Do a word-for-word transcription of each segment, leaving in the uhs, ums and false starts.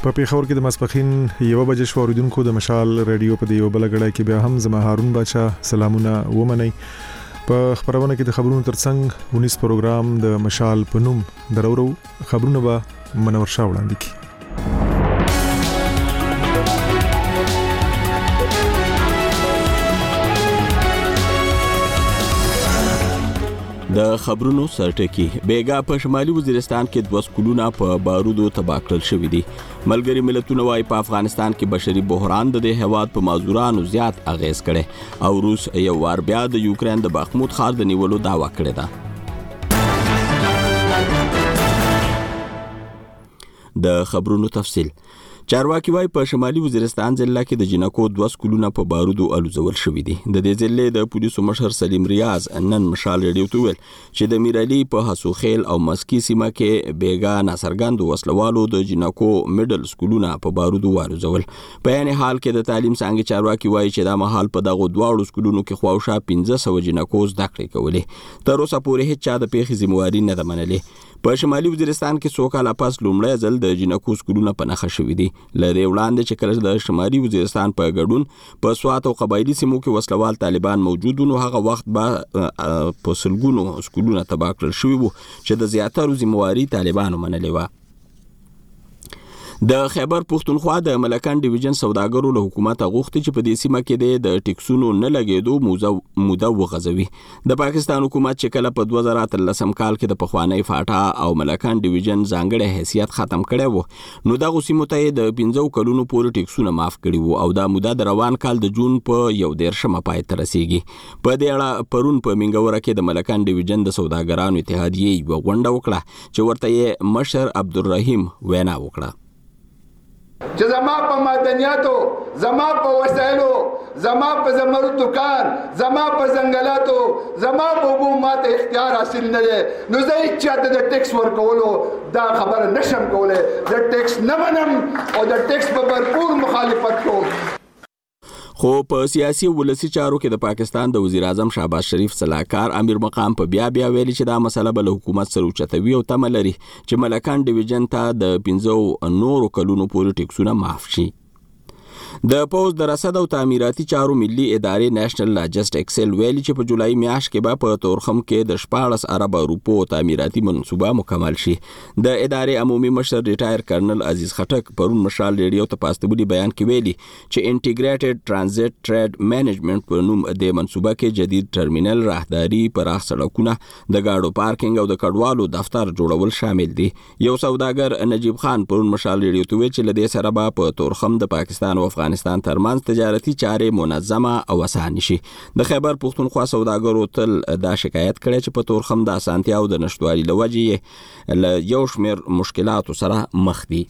په پیښور کې د ماسپخین یو بجې شو اوریدونکو د مشال رادیو په دیو بلګړای کې بیا هم زما هارون بچا سلامونه ومني. په خبرونه کې د خبرونو ترڅنګ ونیس پروګرام د مشال پنوم درورو خبرونه به منور شاه وړاندې کی. د خبرونو سرټکی بیګا په شمالي وزیرستان کې دوه سکولونه په بارودو تباه کړل شوې دي. ملګری ملتونه وايي په افغانستان کې بشري بحران د هیواد په مازورانو زیات اغیز کړي او روس یو وار بیا د یوکرين د بخمود ښار د نیولو دعوا کړې ده. د خبرونو تفصیل. چارواکي وايي په شمالي وزیرستان ضلع کې د جنکو دوه سکولونه په بارودو الوزول شوې دي. د دې ضلع د پولیسو مشر سلیم ریاض نن مشال رادیو ته ویل چې د میرالي په حسوخیل او مسکی سیمه کې بیګا ناصرګند وسلوالو د جنکو میډل سکولونه په بارودو والوزول. په یعنی حال کې د تعلیم څنګه چارواکي وايي چې دا مهال په دغه دواړو سکولونو کې خواوشا پنځه سوه جنکو زده کړې کولې. تر اوسه پورې هیڅ چا د پیښې ذمہواری نه ده منلې. په شمالي وزیرستان کې څو کاله پس لومړی ځل د جنکو سکولونه په نښه شوي دي. لري وړاندې چې کله د شمالي وزیرستان په ګډون په سوات او قبایلی سیمو کې وسلوال طالبان موجود وو، هغه وخت به په سلګونو سکولونه تباه کړل شوي وو چې د زیاترو ذمہواری طالبانو منلې وه. د خیبر پښتونخوا د ملکان ډیویژن سوداګرو له حکومت غوښتي چې په دې سیمه کې د ټیکسونو نه لګېدو موده وغځوي. د پاکستان حکومت چې کله په دوه زره اتلسم کال کې د پخوانی فاټا او ملکان ډیویژن ځانګړی حیثیت ختم کړی وو، نو دغه سیمو ته د پنځو کلونو پورې ټیکسونه معاف کړي وو او دا موده د روان کال د جون په یو دیرشمه پای ته رسیږي. په دې اړه پرون په منګوره کې د ملکان ډیویژن د سوداګرانو اتحادیې یوه غونډه وکړه چې ورته یې مشر عبدالرحیم وینا وکړه چې زما په معدنیاتو، زما په وسایلو، زما په زمرد دکان، زما په ځنګلاتو، زما په اوبو ماته اختیار حاصل نه دی، نو زه هیڅ چاته د ټیکس ورکولو دا خبره نشم کولی. د ټیکس نه منم او د ټیکس په بھرپور مخالفت کوم. خو په سیاسي ولسی چارو کې د پاکستان د وزیر اعظم شهباز شریف صلاحکار امیر مقام په بیا بیا ویلي چې دا مسله به له حکومت سره اوچتوي او تمه لري چې ملکان ډیویژن ته د پنځو نورو کلونو پورې ټیکسونه معاف شي. د پوز د رصد او تعمیراتي چارو ملي ادارې نېشنل لاجسټکس سیل ویلي چې په جولای میاشت کې به په تورخم کې د شپاړس ارب روپو تعمیراتي منصوبه مکمل شي. د ادارې عمومي مشر ریټایر کرنل عزیز خټک پرون مشال ریډیو ته پاستبولي بیان کې ویلي چې انټیګریټډ ټرانزیت ټریډ مینجمنت په نوم د منصوبه کې جدید ټرمینل، راهداري، پراخ سړکونه، د گاډو پارکینګ او د کډوالو دفتر جوړول شامل دي. یو سوداګر نجیب خان پرون مشال ریډیو ته ویل چې لدې سره به په تورخم د پاکستان او افغانستان ترمنځ تجارتي چارې منظمه او اسانه شي. د خیبر پښتونخوا سوداګرو تل دا شکایت کړی چې په تورخم د اسانتیا او د نشټوالي له وجې له یو شمېر مشکلاتو سره مخ دي.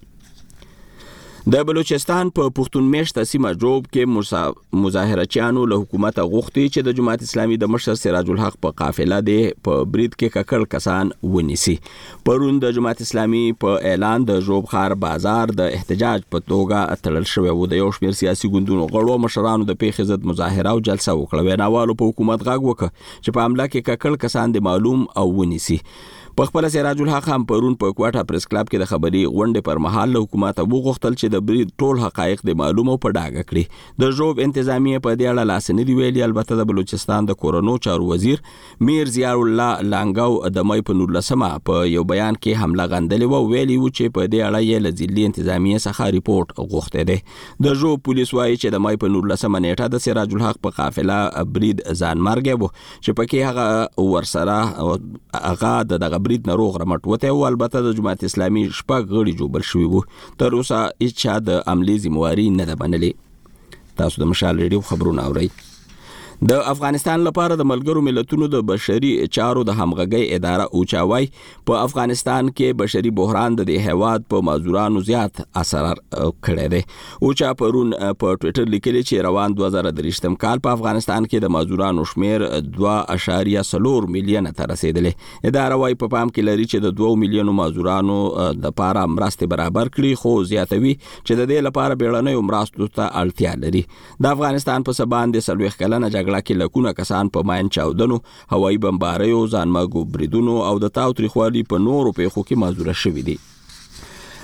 د بلوچستان په پښتون میشته سیمه جوب کې مظاهرچیانو له حکومت غوښتي چې د جماعت اسلامي د مشر سراج الحق په قافله دی په برید کې ککړ کسان ونیسي. پرون د جماعت اسلامي په اعلان د جوب ښار بازار د احتجاج په توګه تړل شوی و. د یو شمېر سیاسي ګوندونو غړو مشرانو د پیښې ضد مظاهره او جلسه وکړه. ویناوالو په حکومت غږ وکړ چې په حمله کې ککړ کسان د معلوم او ونیسي. په خپل سراج الحق هم پرون په کوټه پریس کلب کې د خبري غونډې پر مهال له حکومت وغوښتل چې د برید ټول حقایق د معلومه په ډاګه کړي. د جوب انتظامیه په دې اړه لاس نه دی ویلي. البته د بلوچستان د کورونو چارو وزیر میر ضیاء الله لانګاو د مې په نولسمه په یو بیان کې حمله غندلې و، ویلي و چې په دې اړه یې له ځلي انتظامیه څخه ریپورت غوښته دی. د جوب پولیس وايي چې د مې په نولسمه نیټه د سراج الحق په قافله برید ځان مرګ و چې پکې هغه ورسره هغه د دغه برید نه روغ رمټ وته او البته د جماعت اسلامي شپږ غړي جوړ شوي وو. تر اوسه هیڅ چا د عملي ذمہواری نه ده منلې. تاسو د مشال ریډیو خبرونه اورئ. د افغانستان لپاره د ملګرو ملتونو د بشري چارو د همغږۍ اداره اوچاوي په افغانستان کې بشري بحران د هیواد په مازورانو زیات اثر کړی دی. اوچا پرون په ټوئیټر لیکلی چې روان دوه زره درېشتم کال په افغانستان کې د مازورانو شمیر دوه اعشاریه څلور میلیونه ته رسیدلی. اداره وايي په پام کې لري چې د دوه میلیونو مازورانو د لپاره مرستې برابر کړي، خو زیاتوي چې د دې لپاره بیړنیو مرستو ته اړتیا لري. د افغانستان په سبا باندې څلوېښت کلنه جګړه کې لکونه کسان په ماین چاودنو، هوایي بمباریو، ځانمرګو بریدونو او د تاوتریخوالي په نورو پیښو کې مازوره شوي دي.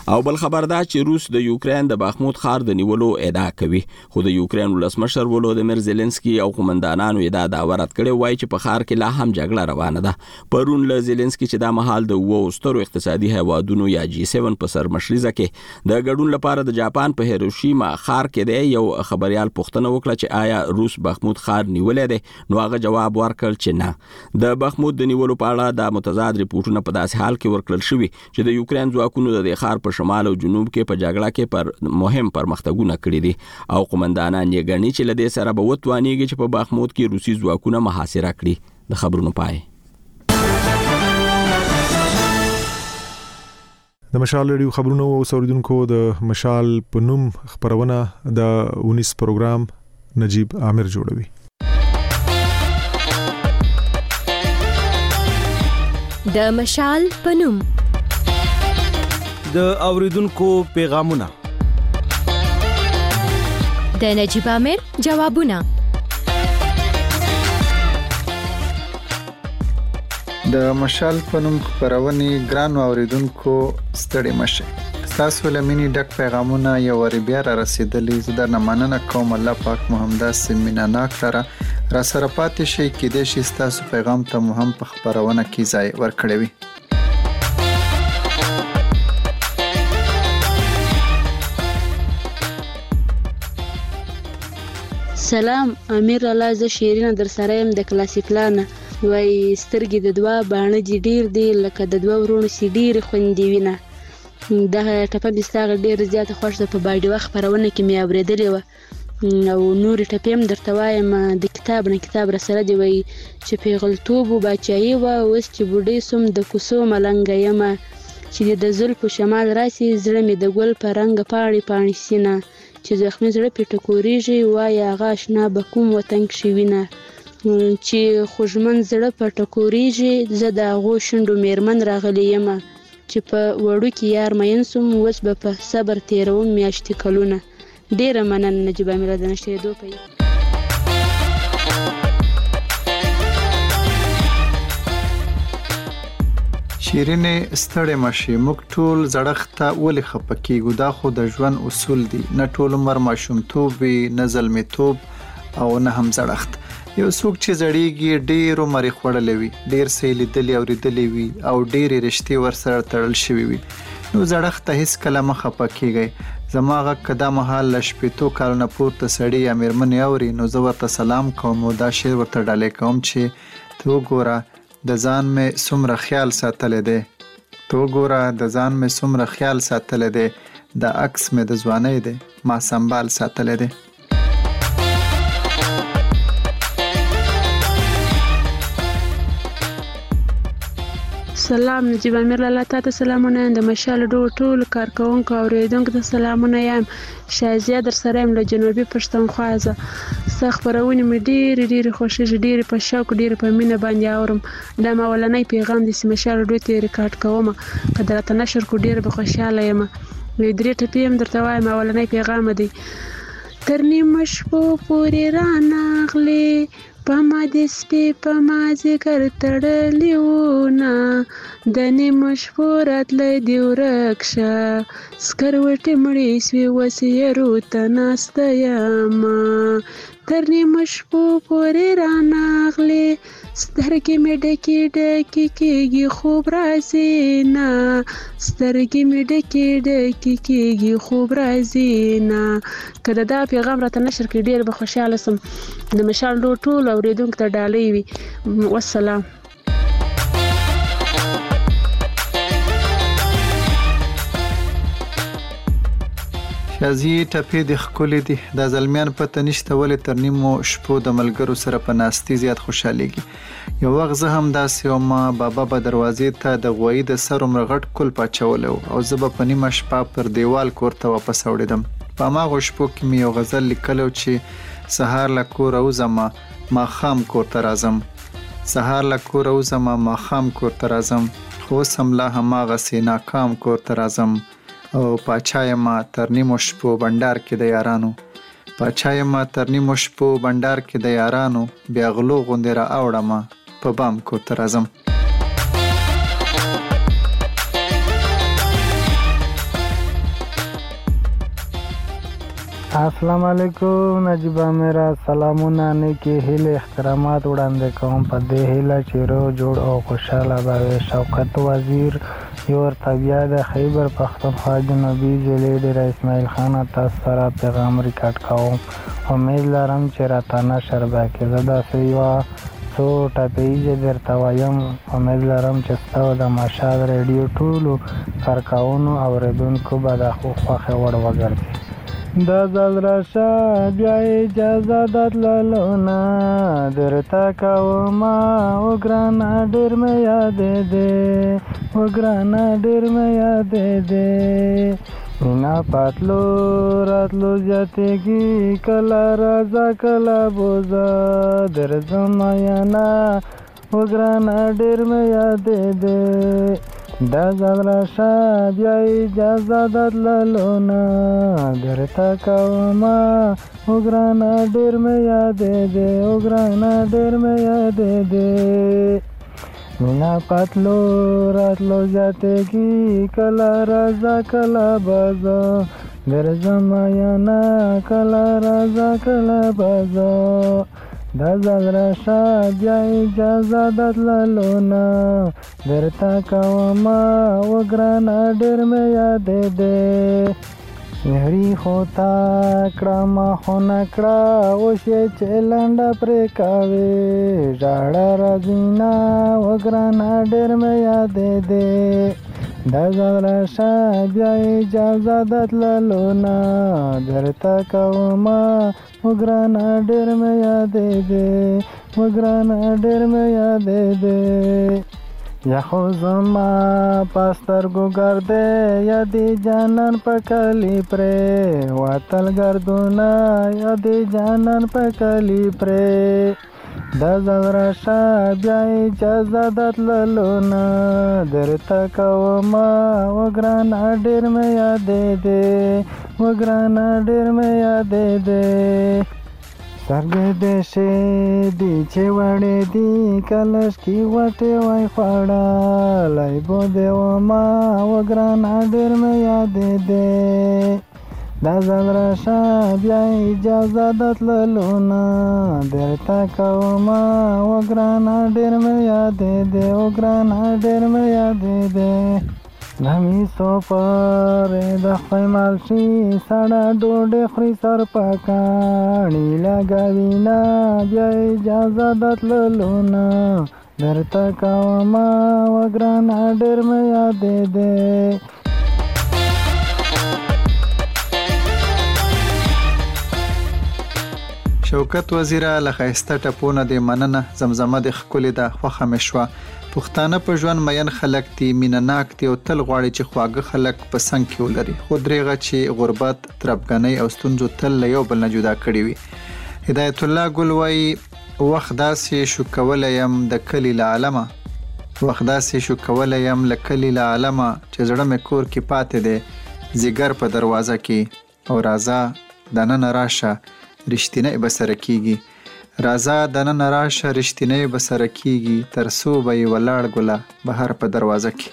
او بل خبر دا چې روس د یوکرين د باخمود ښار د نیولو ادعا کوي خو د یوکرين ولسمشر ولودمیر زيلنسکي او قومندانانو ادعا دا ورت کړي وایي چې په ښار کې لا هم جګړه روانه ده پرون له زيلنسکي چې دا مهال د وو سترو اقتصادي هیوادونو یا جی سیون په سر مشرزه کې د ګډون لپاره د جاپان په هیروشیما ښار کې دی یو خبريال پوښتنه وکړه چې آیا روس باخمود ښار نیولې دی نو هغه جواب ورکړ چې نه د باخمود د نیولو په اړه د متضاد ریپورتونه په داسې حال کې ورکړل شوی چې د یوکرين ځواکونو د ښار په شمال او جنوب کې په جګړه کې پر مهم پرمختګونه کړی دي او قومندانان یې ګڼي چې له دې سره به وتوانیږي چې په باخمود کې روسي ځواکونه محاصره کړي د خبرونو پای د مشال ریډیو خبرونو او اوریدونکو د مشال په نوم خبرونه د اونیس پروګرام نجیب عامر جوړوي د مشال په نوم د اوریدونکو پیغامونه د نجیب عامر جوابونه د مشال په نوم خبرونه ګران اوریدونکو ستړي مشه تاسو لمنې ډک پیغامونه یو ور بیا را رسیدلې زه د مننه کوم الله پاک محمد سیمینه ناکره را سره پاتې شي کې د شي تاسو پیغام ته مهم په خبرونه کې ځای ورکړی وي سلام امیر الله ز شیرینه در سره يم د کلاسیک لانه وای سترګې د دوا باڼه دي ډیر دی لکه د دوا ورونو سي ډیر خوندې وینه دا ټپه بيستاغ ډیر زیاته خوښ ده په باډي وخت پرونه کې مې اوریدلې و او نور ټپیم درته وایم د کتاب نه کتاب را سره دی وای چې پیغلتوب او بچایي و اوس چې بوډۍ سوم د کوسو ملنګ یم چې د زلفو شمال راسي زړه مې د ګل په رنګ پاڼې پاڼې سینه چې زخمي زړه پټ کوريږي وای هغه آشنا به کوم وطن کې وینه چې خوشمن زړه په ټکوريږي زه د غو شندو میرمن راغلی یم چې په وړو کې یار مین سوم وس به په صبر تیروم میاشتې کلونه ډیره مننه نجیب امیر د نشته دوه پي شیرینه ستړې مشي موږ ټول زړخته ولې خپکیږو دا خو د ژوند اصول دي نه ټول عمر ماشومتوب نه زلمیتوب او نه هم زړخت یو څوک چې زړیږي ډیر عمر خړلې وي ډیر سېلې دلی اوریدلې وي او ډیر رښتې ورسره تړل شوی وي نو زړخته هیڅ کلمه خپکیږي زماغه کدا محل لشپېتو کارونه پورته سړی امیرمن اوري نو زه ورته سلام کوم او دا شعر ورته ډالې کوم چې تو ګوره د ځان مې سمره خیال ساتل دي تو ګوره د ځان مې سمره خیال ساتل دي د عکس مې د ځوانۍ دي ما سنبال ساتل دي سلام نجیب امیر الله تعالی سلامونه د مشال ډو ټول کارکونکو اوریدونکو ته سلامونه یم شازیه در سره یم له جنوبي پښتونخوا زه خبرونه مې ډیر ډیر خوشی ډیر په شوق ډیر په مینه باندې اورم دا مولنۍ پیغام د مشال ډو ته ریکارډ کوم قدرت نشر کو ډیر به خوشاله یم وې درې ټپیم درته وایم مولنۍ پیغام دی تر نیمه شپو پورې رانغلې پما د سپې پما ذکر تړلیونه د نیمه شپو راتلی دی ورکشه سکروټې مړې سوې وسیرو ته ناسته یمه تر نیمه شپو پورې رانغلې سترګې مې ډکې ډکې کېږي خوب راځي نه سترګې مې ډکې ډکې کېږي خوب راځي نه که د دا پیغام راته نشر کړي ډېر به خوشحاله سم د مشال ډو ټول اورېدونکو ته ډالۍ وي والسلام شازي ټپې د خولې دي د زلمیان پته نشته ولې تر نیمو شپو د ملګرو سره په ناستي زیات خوشاليږي یو وخت زه هم داسې او ما بابا به دروازې ته د غوي د سر مرغټ کول پچول او زه به په نیمه شپه پر دیوال کوړه واپس وړیدم په ما غوښپو کې مې یو غزل لیکلو چې سهار لا کور او زما ما خام کوړه راځم سهار لا کور او زما ما خام کوړه راځم خو سم لا هم غسې ناکام کوړه راځم او پاچای ما تر نیمو شپو بندر کې د یارانو پاچای ما تر نیمو شپو بندر کې د یارانو بیا غلو غوندې را اوړم په بام کو تر ازم السلام علیکم نجیب میرا سلامونه نیکی هیله احترامات وړاندې کوم په دې هیله چې روغ جوړ او خوشاله به شوکت وزیر یو طبيعه د خیبر پختونخوا جنوبي ضلع ډیر اسماعیل خان تاسو سره پیغام ریکارډ کوم امید لرم چې راته نشر به کې زدا سیوا څو ټاپیږي درته وایم امید لرم چې تاسو د مشال ریډیو ټولو کارکاونو اوریدونکو به د خوښه وړ وګرځي دا ځل راشه بیا اجازه درللو نه درته کومه او ګرانه ډېر مې یادې دی او ګرانه ډېر مې یادې دی مینا پاتلو راتلو زیاتېږي کله راځه کله بوزه درځم میانا او ګرانه ډېر مې یادې دی دا ځل راشه بیا اجازه درللو نه درته کومه او ګرانه ډېر مې یادې دی او ګرانه ډېر مې یادې دی مینا پاتلو راتلو زیاتېږي کله راځه کله بازه درځم میانا کله راځه کله بازه دا ځل راشه بیا اجازه درللو نه درته کومه او ګرانه ډېر مې یادې دی یاري خو تا کړه ما خو نه کړه اوس یې چې لنډه پرې کوې ژاړه راځي نه او ګرانه ډېر مې یادې دی دا ځل راشه بیا اجازه درللو نه درته کومه او ګرانه ډېر مې یادې دی او ګرانه ډېر مې یادې دی یا خو زما په سترګو ګردې یادې جانان په کلي پرې وتل ګردونه یادې جانان په کلي پرې دا ځل راشه بیا اجازه درللو نه درته کومه او ګرانه ډېر مې یادې دی او ګرانه ډېر مې یادې دی سرګې دې شې دی چې وړې دي کلش کې وټې وای خوړلی بو دې وما او ګرانه ډېر مې یادې دی دا ځل راشه بیا اجازه درللو نه درته کومه او ګرانه ډېر مې یادې دی او ګرانه ډېر مې یادې دی نمی سوپر د خوی مالشي سړه ډوډۍ خوري سر په کاڼي لګوي نه بیا اجازه درللو نه درته کومه او ګرانه ډېر مې یادې دی شوکت وزیره له ښایسته ټپونه دې مننه زمزمه دې ښکلې ده خوښه مې شوه پښتانه په ژوند مین خلک دي مینه ناک دي او تل غواړي چې خواږه خلک په څنګ کې ولري خو درېغه چې غربت تربګنۍ او ستونزو تل له یو بل نه جدا کړي وي هدایت الله ګل وایي وخت داسې شو کولی یم د کلي له عالمه وخت داسې شو کولی یم له کلي له عالمه چې زړه مې کور کې پاتې دی ځیګر په دروازه کې او راځه دننه راشه رښتینی به سره کېږي راځه دننه راشه رښتینی به سره کېږي تر څو به یې ولاړ ګله بهر په دروازه کې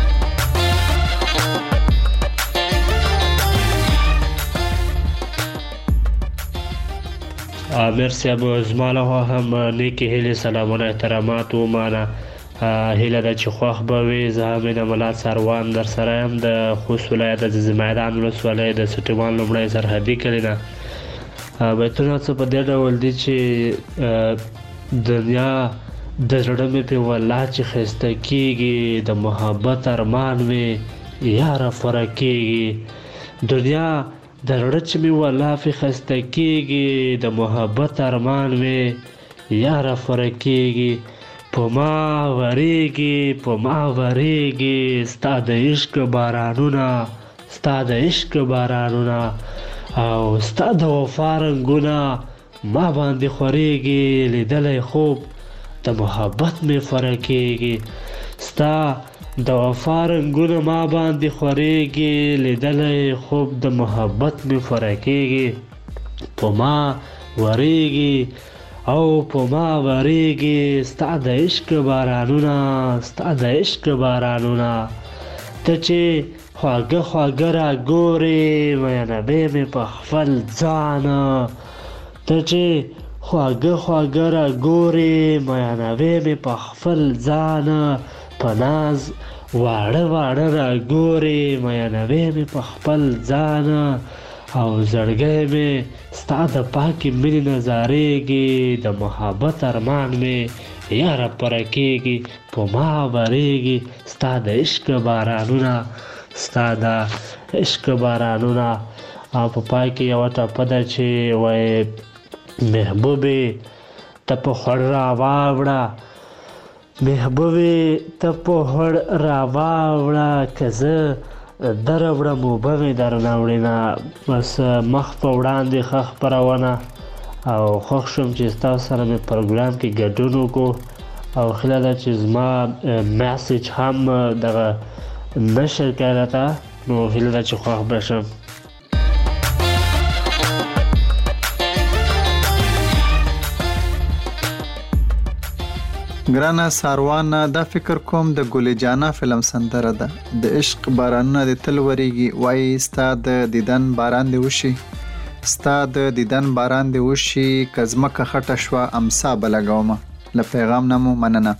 عامر صاحب زما له هم نیکې هیلې سلامونه احترامات ومانه هیله ده چې خوښ به وي زه هم د ملا سروان در سره یم د خوست ولایت د زمیدان ولسوالۍ د سټیوان لومړی سرحدي کلي نه بیتونه څه په دې ډول دي چې دنیا د زړه مې پې والله چې ښایسته کېږي د محبت ارمان مې یاره پوره کېږي دنیا د زړه چې مې والله پې ښایسته کېږي د محبت ارمان مې یاره پوره کېږي په ما ورېږي په ما ورېږي ستا د عشق بارانونه ستا د عشق بارانونه او ستا د وفا رنګونه ما باندې خورېږي لیدلی خوب د محبت مې فره کېږي ستا د وفا رنګونه ما باندې خورېږي لیدلی خوب د محبت مې فره کېږي په ما ورېږي او په ما ورېږي ستا د عشق بارانونه ستا د عشق بارانونه ته چې خواږه خواږه را ګورې مینوې مې په خپل ځانه ته چې خواږه خواږه را ګورې مینوې مې په خپل ځانه په ناز واړه واړه را ګورې مینوې مې په خپل ځانه او زړګی مې ستا د پاکې مینې نظارېږي د محبت ارمان مې یاره پوره کېږي په ما بریږي ستا د عشق بارانونه ستا د عشق بارانونه او په پای کې یوه ټپه ده چې وایي محبوبې ته په خوړ را واوړه محبوبې ته په خوړ را واوړه که زه در وړم اوبه مې درنه وړینه بس مخ په وړاندې ښه خپرونه او خوښ شوم چې ستاسو سره مې پروګرام کې ګډون وکړو او خیله ده چې زما میسیج هم دغه نشر کړی راته نو هیله ده چې خوښ به شم. ګرانه ساروانه دا فکر کوم د ګلې جانا فلم سندره ده د عشق بارانونه د تل وریږي وایي ستا د دیدن باران دی وشي ستا د دیدن باران دی وشي که ځمکه خټه شوه امسا به لګومه له پیغام نه مو مننه.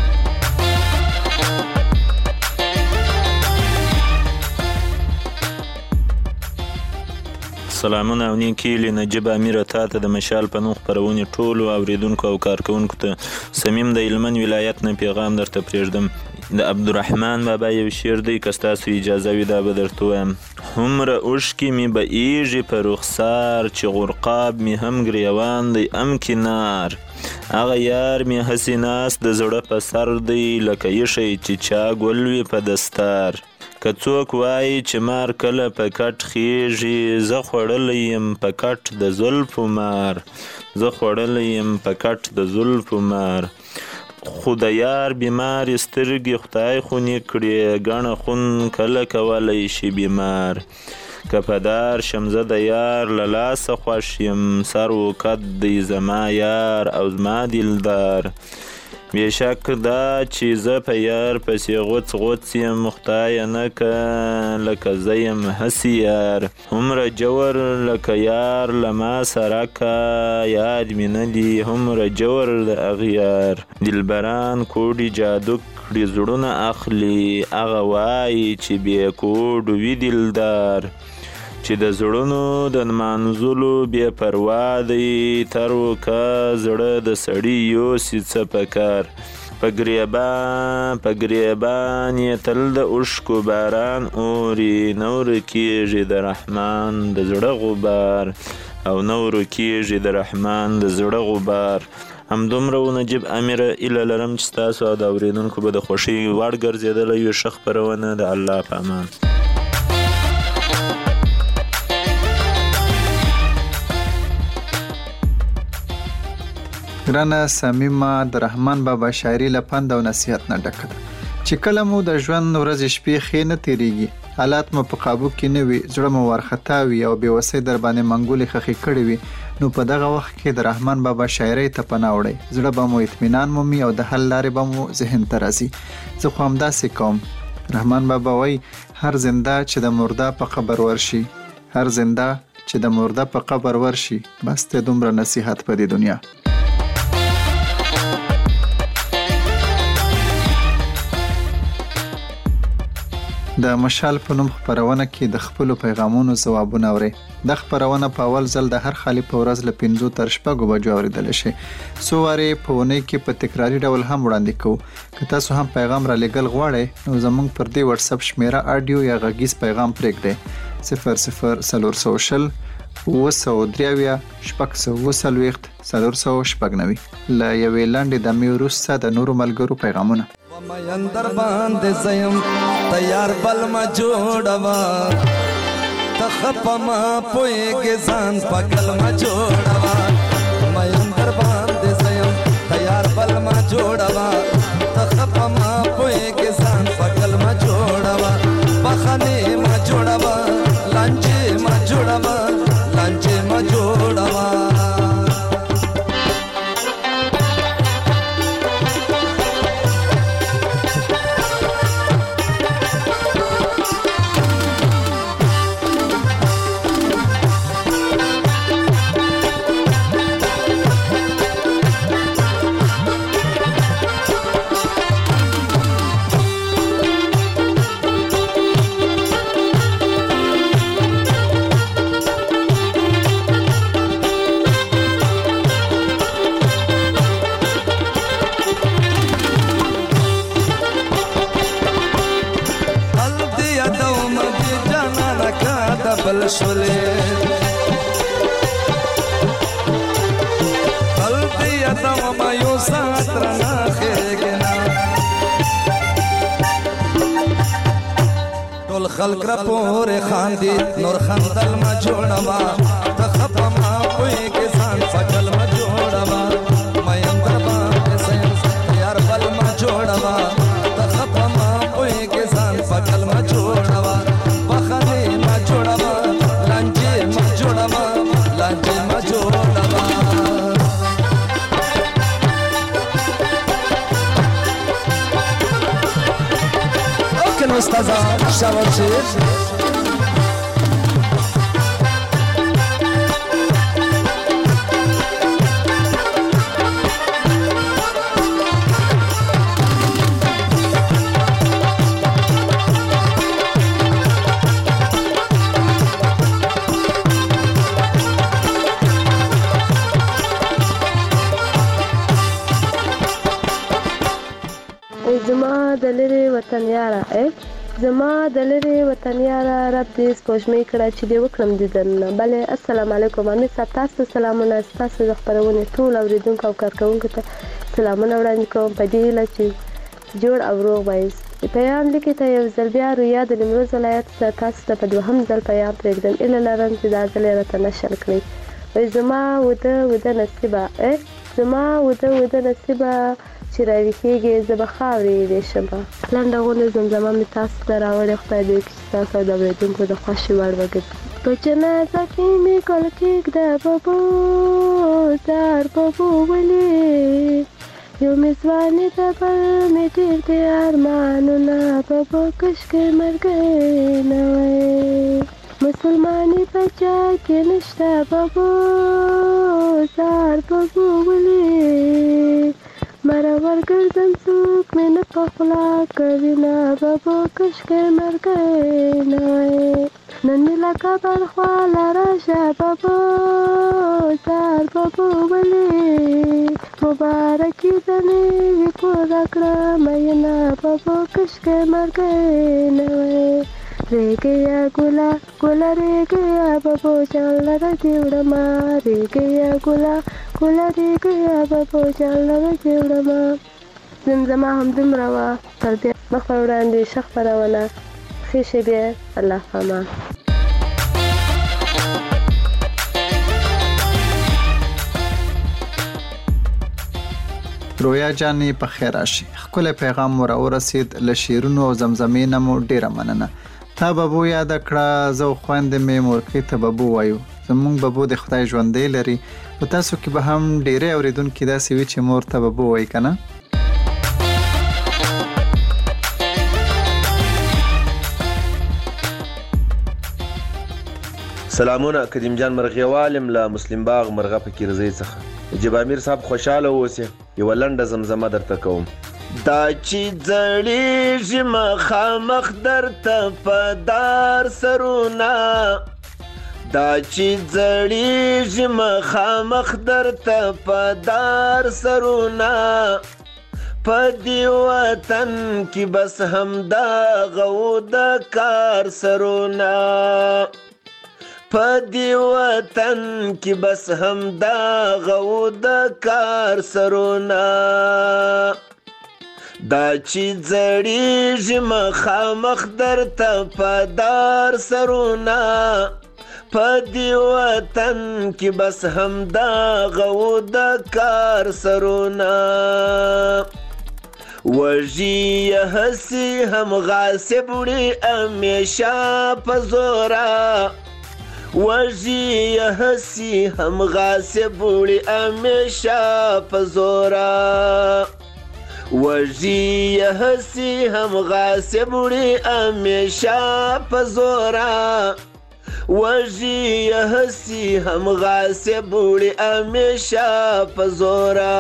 سلامونه او نیکې هیلې نجیب امیر تا ته د مشال په نوم خپرونې ټولو اوریدونکو او کارکوونکو ته صمیم د هلمند ولایت نه پیغام درته پرېږدم. د عبدالرحمن بابا یو شعر دی که ستاسو اجازه وي دا به درته ووایم. هومره اوښکې مې بهیږي په رخسار چې غرقاب مې هم ګریوان دی ام کنار هغه یار مې هسې ناست د زړه په سر دی لکه ایښی چې چا ګل وي په دستار که څوک وایي چې مار کله په کټ خیږي زه خوړلی یم په کټ د زلفو مار زه خوړلی یم په کټ د زلفو مار خو د یار بیمارې سترګې خدای خونې کړې ګڼه خون کله کولی شي بیمار که په دار شم زه د یار له لاسه خوښ یم سر و قد دی زما یار او زما دلدار بېشک دا چې زه په یار پسې غوڅ غوڅ یم خدایه نه که لکه زه یم هسې یار هومره جور لکه یار له ما سره که یاد مې نه دي هومره جور د اغیار دلبران کوډي جادو کړي زړونه اخلي هغه وایي چې بې کوډ وي دلدار چې د زړونو د نمانځلو بې پروا دی تر وکه زړه د سړي یوسي څه په کار په ګریبان په ګریبان یې تل د اوښکو باران اوري نه ورکېږي د رحمان د زړه غبار او نه ورکېږي د رحمان د زړه غبار. همدومره و نجیب امیره ایله لرم چې ستاسو او د اورېدونکو به د خوښۍ وړ ګرځېدلی وي. ښه خپرونه د الله په امان. ګرانه صمیمه د رحمان بابا شاعري له پند او نصیحت نه ډکه ده چې کله مو د ژوند ورځې شپې ښې نه تېرېږي حالات مو په قابو کې نه وي زړه مو وارخطا وي او بېوسۍ در باندې منګولې خښې کړې وي نو په دغه وخت کې د رحمان بابا شاعرۍ ته پناه وړئ زړه به مو اطمینان مومي او د حل لارې به مو ذهن ته راځي. زه خو همداسې کوم. رحمان بابا وایي هر زنده چې د مرده په قبر ورشي هر زنده چې د مرده په قبر ورشي بس ته دومره نصیحت په دې دنیا. د مشال په نوم خپرونه کې د خپلو پیغامونو ځوابونه اورئ. دا خپرونه په اول ځل د هر خالي په ورځ له پنځو تر شپږو بجو اورېدلی شي. څو وارې په اونۍ کې په تکراري ډول هم وړاندې کوو. که تاسو هم پیغام را لیږل غواړئ نو زموږ پر دې واتساپ شمیره اډیو یا غږیز پیغام پرېږدئ صفر صفر څلور سوه شل اوه سوه درې اویا شپږ سوه اوه څلوېښت څلور سوه شپږ نوي. له یوې لنډې دمې وروسته د نورو ملګرو پیغامونه. مې اندر باندې زیم تیار بل ما جوړوا تخپ ما پويږي ځان پکل ما جوړوا مې اندر باندې زیم تیار بل ما جوړوا تخپ ما پويږي ځان پکل ما جوړوا بخنه ما جوړوا لانجه ما جوړوا لانجه ما جوړوا بل شولې قلبي یادم ما یو سات رانه خېږنا ټول خلق را پورې خاندي نور خندل ما جوړوا ته خپه ما کوئی کې ځان پټل ما جوړوا مې اندر باندې سیم یار بل ما جوړوا ته خپه ما کوئی کې ځان پټل ما جوړوا وخت ما جوړوا لانجه ما جوړوا لانجه ما جوړوا اوکے استاد شاور شیر زما د لرې وطن یاره ای زما د لرې وطن یاره رب دې سپوږمۍ کړه چې دې وکړم دیدنونه بلې السلام علیکم امیر صاحب تاسو ته سلامونه ستاسو د خپرونې ټول اورېدونکو او کارکوونکو ته سلامونه وړاندې کوم په دې هیله چې جوړ او روغ وایست پیغام لیکي ته یو ځل بیا رویا د نیمروز ولایت څخه تاسو ته په دوهم ځل پیغام پرېږدم هیله لرم چې دا ځل یې راته نشر کړئ وایي زما وده وده نصیبه ای زما وده وده نصیبه چې راویښېږې زه به خاورې ویشمه لنډه غونډه زمزمه مې تاسو ته راوړې خدای دې وکړي چې تاسو د اورېدونکو د خوښې وړ وګرځي په جنازه کې مې ګل کېږده ببو زار ببو ولې یو مې ځواني ده بل مې ډېر دی ارمانونه ببو کشکې مرګی نه وی مسلماني په چا کې نشته ببو زار ببو ولې مرور ګرځم څوک مې نه په خوله کوي نه ببو کشکې مرګی نه وی نن مې لکه برخواله راشه ببو زار ببو ولې مبارکي د نوي کور راکړه مینه ببو کشکې مرګی نه وی ریګیا ګولا ګولا ریګیا ببو جان لره دې وړمه ریګیا ګولا ګولا ریګیا ببو جان لره دې وړمه زمزمه همدومره وه تر دې مخه وړاندې ښه خپرونه ښې شېبې الله امان رویا جانې په خیر راشي ښکلی پیغام مو راورسېد له شعرونو او زمزمې نه مو ډېره مننه تا ببو یاده کړه زه او خویندې مې مورکۍ ته ببو وایو زمونږ ببو د خدای ژوندی لري په تاسو کې به هم ډېری اورېدونکي داسې وي چې مور ته ببو وایي که نه سلامونه قدیم جان مرغیوالم له مسلم باغ مرغه فکرزی څخه جب امیر صاحب خوشاله اوسې یوه لنډه زمزمه درته کوم دا چې زړېږي مخامخ درته په دار سرونه دا چې زړېږي مخامخ درته په دار سرونه په دې وطن کې بس همدا غو د کار سرونه په دې وطن کې بس همدا غو د کار سرونه دا چې زړېږي مخامخ درته په دار سرونه په دې وطن کې بس همدا غو د کار سرونه وږي یې هسې هم غاصب وړي همیشه په زوره وږي یې هسې هم غاصب وړي همیشه په زوره وږي یې هسې هم غاصب وړي همیشه په زوره وږي یې هسې هم غاصب وړي همیشه په زوره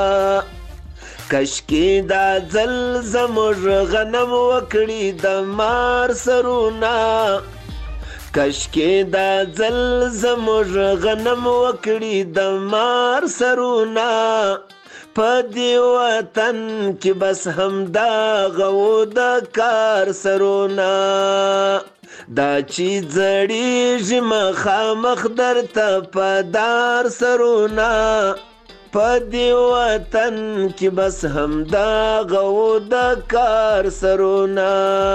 کشکې دا ځل زموږ غنم وکړي د مار سرونه کشکې دا ځل زموږ غنم وکړي د مار سرونه په دې وطن کې بس همدا غو د کار سرونه دا چې زړیږي مخامخ درته په دار سرونه په دې وطن کې بس همدا غو د کار سرونه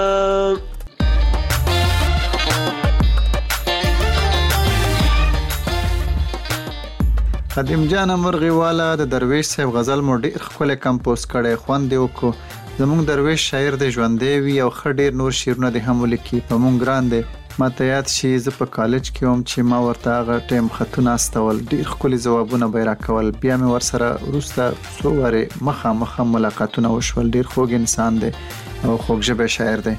خدیم جان مرغی والا د درویش صاحب غزل مو ډیر ښکلی کمپوز کړی خوند یې وکړو زموږ درویش شاعر دی ژوندی وي او ښه ډیر نور شعرونه دې هم ولیکي په موږ ګران دی ماته یاد شي زه په کالج کې وم چې ما ورته هغه ټایم خطونه استول ډیر ښکلي ځوابونه به یې راکول بیا مې ورسره وروسته څو وارې مخامخ ملاقاتونه وشول ډیر خوږ انسان دی او خوږ ژبی شاعر دی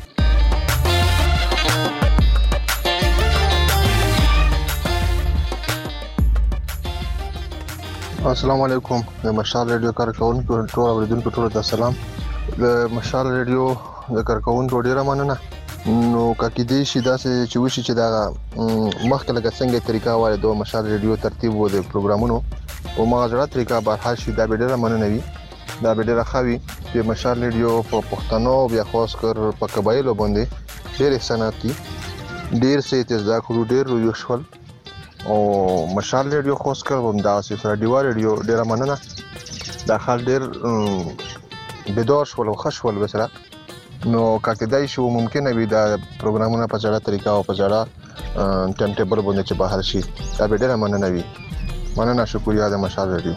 السلام علیکم د مشال ریډیو کارکونکو ټول اوریدونکو ټول ته سلام د مشال ریډیو د کارکونکو ډیره مننه نو کاکې دې شي داسې چې وشي چې دا مخکې لکه څنګه طریقه وای د مشال ریډیو ترتیب و د پروګرامونو او ما غوړه طریقه به هر شي دا ډیره مننه وي دا ډیره خوي چې مشال ریډیو په پښتنو بیا خاص کر په قبایلو باندې ډیر صنعتي ډیر څه تزاکرو ډیر یوشول او مشال ریډیو خاص کر هم دا چې رادیو ریډیو ډیره مننه دا خال ډیر بدور شول او خشول وسره نو کاکې دای شو ممکن وي دا پروګرامونه په جړه طریقه او په جړه ټایم ټیبل باندې چې بهر شي دا ډیره مننه وي مننه شکریا د مشال ریډیو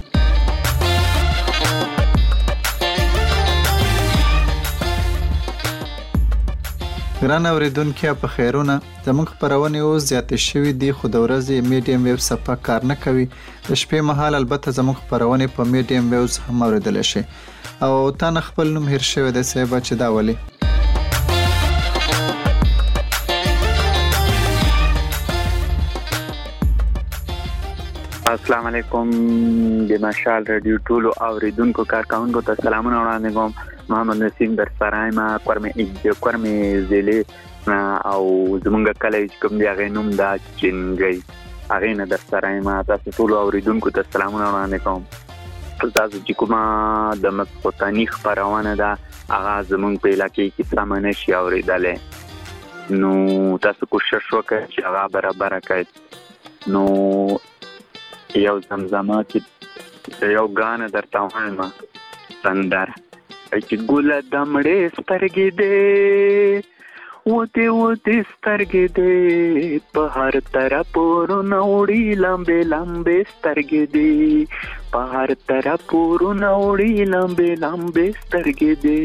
ګران اوریدونکو په خیرونه زموږ خبرونه اوس زیاتې شوې دي خو د ورځې میډیم ویو صفحه کار نه کوي د شپې مهال البته زموږ خبرونه په میډیم ویوز هم اوریدل شي او تا نه خپل نوم هیر شوی د صاحب چې دا ولي السلام علیکم د مشال رادیو ټولو اوریدونکو کارکونکو ته سلامونه وړاندې کوم محمد نسیم در سرایم کورمه کورمه زیلی او زمونږ کلی کوم دی هغه نوم دا چنګي هغه نه در سرایم تاسو ټول اوریدونکو ته سلامونه وړاندې کوم تاسو چې کومه د مقطعنی خبرونه ده هغه زمونږ په علاقې کې سامنے شي اوریدلې نو تاسو کوشش وکړئ چې هغه برابر کړئ نو یو زمزمه چې یو غانه درته وایم سندر چې ګل دمړې سترګې دې وته وته سترګې دې په هر طرف ورونه وړي لمبې لمبې سترګې دې په هر طرف ورونه وړي لمبې لمبې سترګې دې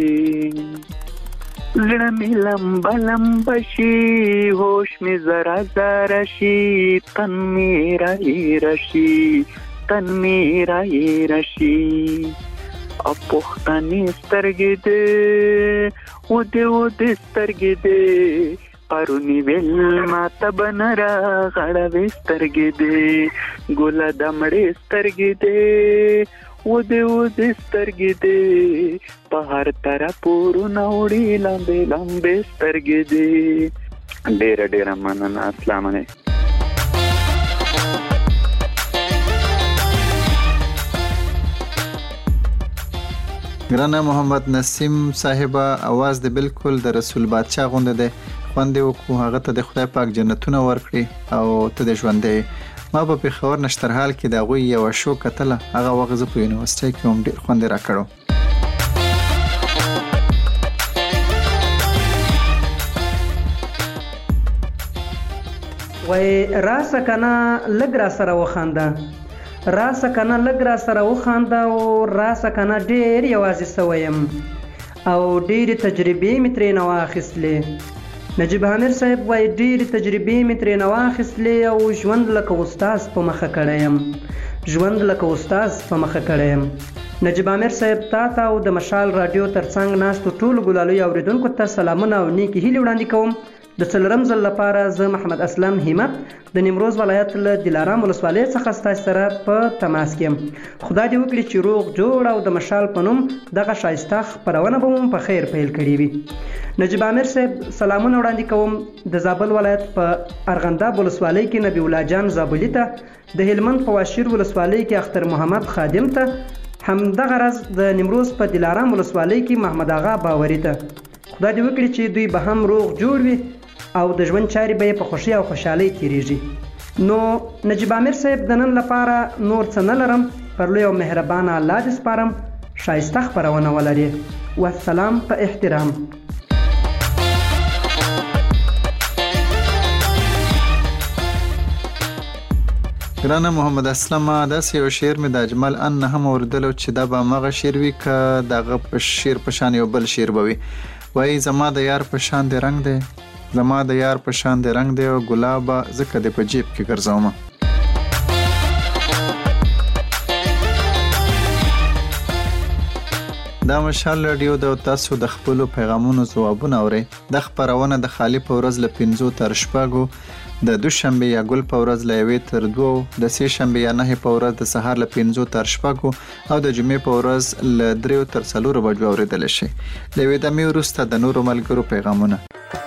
زړه مې لمبه لمبه شي هوش مې زرا زرا شي تن مې را شي تن مې را شي اپوختانی سترګې دې و دې و دې سترګې دې پرونی ویل ماته بنرا غړوي سترګې دې ګل دمړې سترګې دې و دې و دې سترګې دې په هر طرف ورونه وړي لمبې لمبې سترګې دې ډېر ډېر مننه السلام علیکم ګرانه محمد نسیم صاحب आवाज د بالکل د رسول بادشاه غوند دی خوند وکړو هغه ته د خدای پاک جنتونه ورکړي او ته د ژوندې ما په پیښور نشترحال کې دا غوي یو شو کتله هغه وخت زه په یونیورسيټي کې هم ډیر خوند راکړو وای راسه کنه لګ را سره وخانده راسه کنه لګ را سره وخانده او راسه کنه ډیر یوازې سویم او ډیر تجربې مې ترې نه واخیستلې نجیب عامر صاحب وای ډیر تجربې مې ترې نه واخیستلې او ژوند لکه استاد په مخه کړی یم ژوند لکه استاد په مخه کړی یم نجیب عامر صاحب تا ته او د مشال رادیو ترڅنګ ناستو ټولو ګلالو اوریدونکو ته سلامونه او نیکې هیلې وړاندې کوم د څلورم ځل لپاره زه محمد اسلم همت د نیمروز ولایت له دلارام ولسوالۍ څخه ستاسو سره په تماس کې یم خدای دې وکړي چې روغ جوړ او د مشال په نوم دغه ښایسته خپرونه به مو په خیر پیل کړې وي نجیب عامر صاحب سلامونه وړاندې کوم د زابل ولایت په ارغنداب ولسوالۍ کې نبی الله جان زابلي ته د هلمند په واشیر ولسوالۍ کې اختر محمد خادم ته همدغه راز د نیمروز په دلارام ولسوالۍ کې محمد آغا باوري ته خدای دې وکړي چې دوی به هم روغ جوړ وي او د ژوند چارې به یې په خوښۍ او خوشحالۍ تېرېږي. نو نجیب امیر صاحب د نن لپاره نور څه نه لرم، پر لوی او مهربانه الله دې سپارم. ښایسته خپرونه ولري. والسلام په احترام. ګرانه محمد اسلام، داسې یو شعر مې د اجمل ان نه هم اوریدلو چې دا به همغه شعر وي که دغه په شعر په شان یو بل شعر به وي. وایي زما د یار په شان دی رنګ دی، زما د یار په شان دی رنګ دی او ګلابه ځکه دې په جیب کې ګرځومه. دا مشال راډیو د تاسو د خپلو پیغامونو ځوابونه اورئ. د خپرونه د خالي په ورځ له پنځو تر شپږو، د دوشنبې یا ګل په ورځ له یوې تر دوو، د سې شنبې یا نهې په ورځ د سهار له پنځو تر شپږو او د جمعې په ورځ له دریو تر څلورو بجو اورېدلی شئ. له یوې دمې وروسته د نورو ملګرو پیغامونه.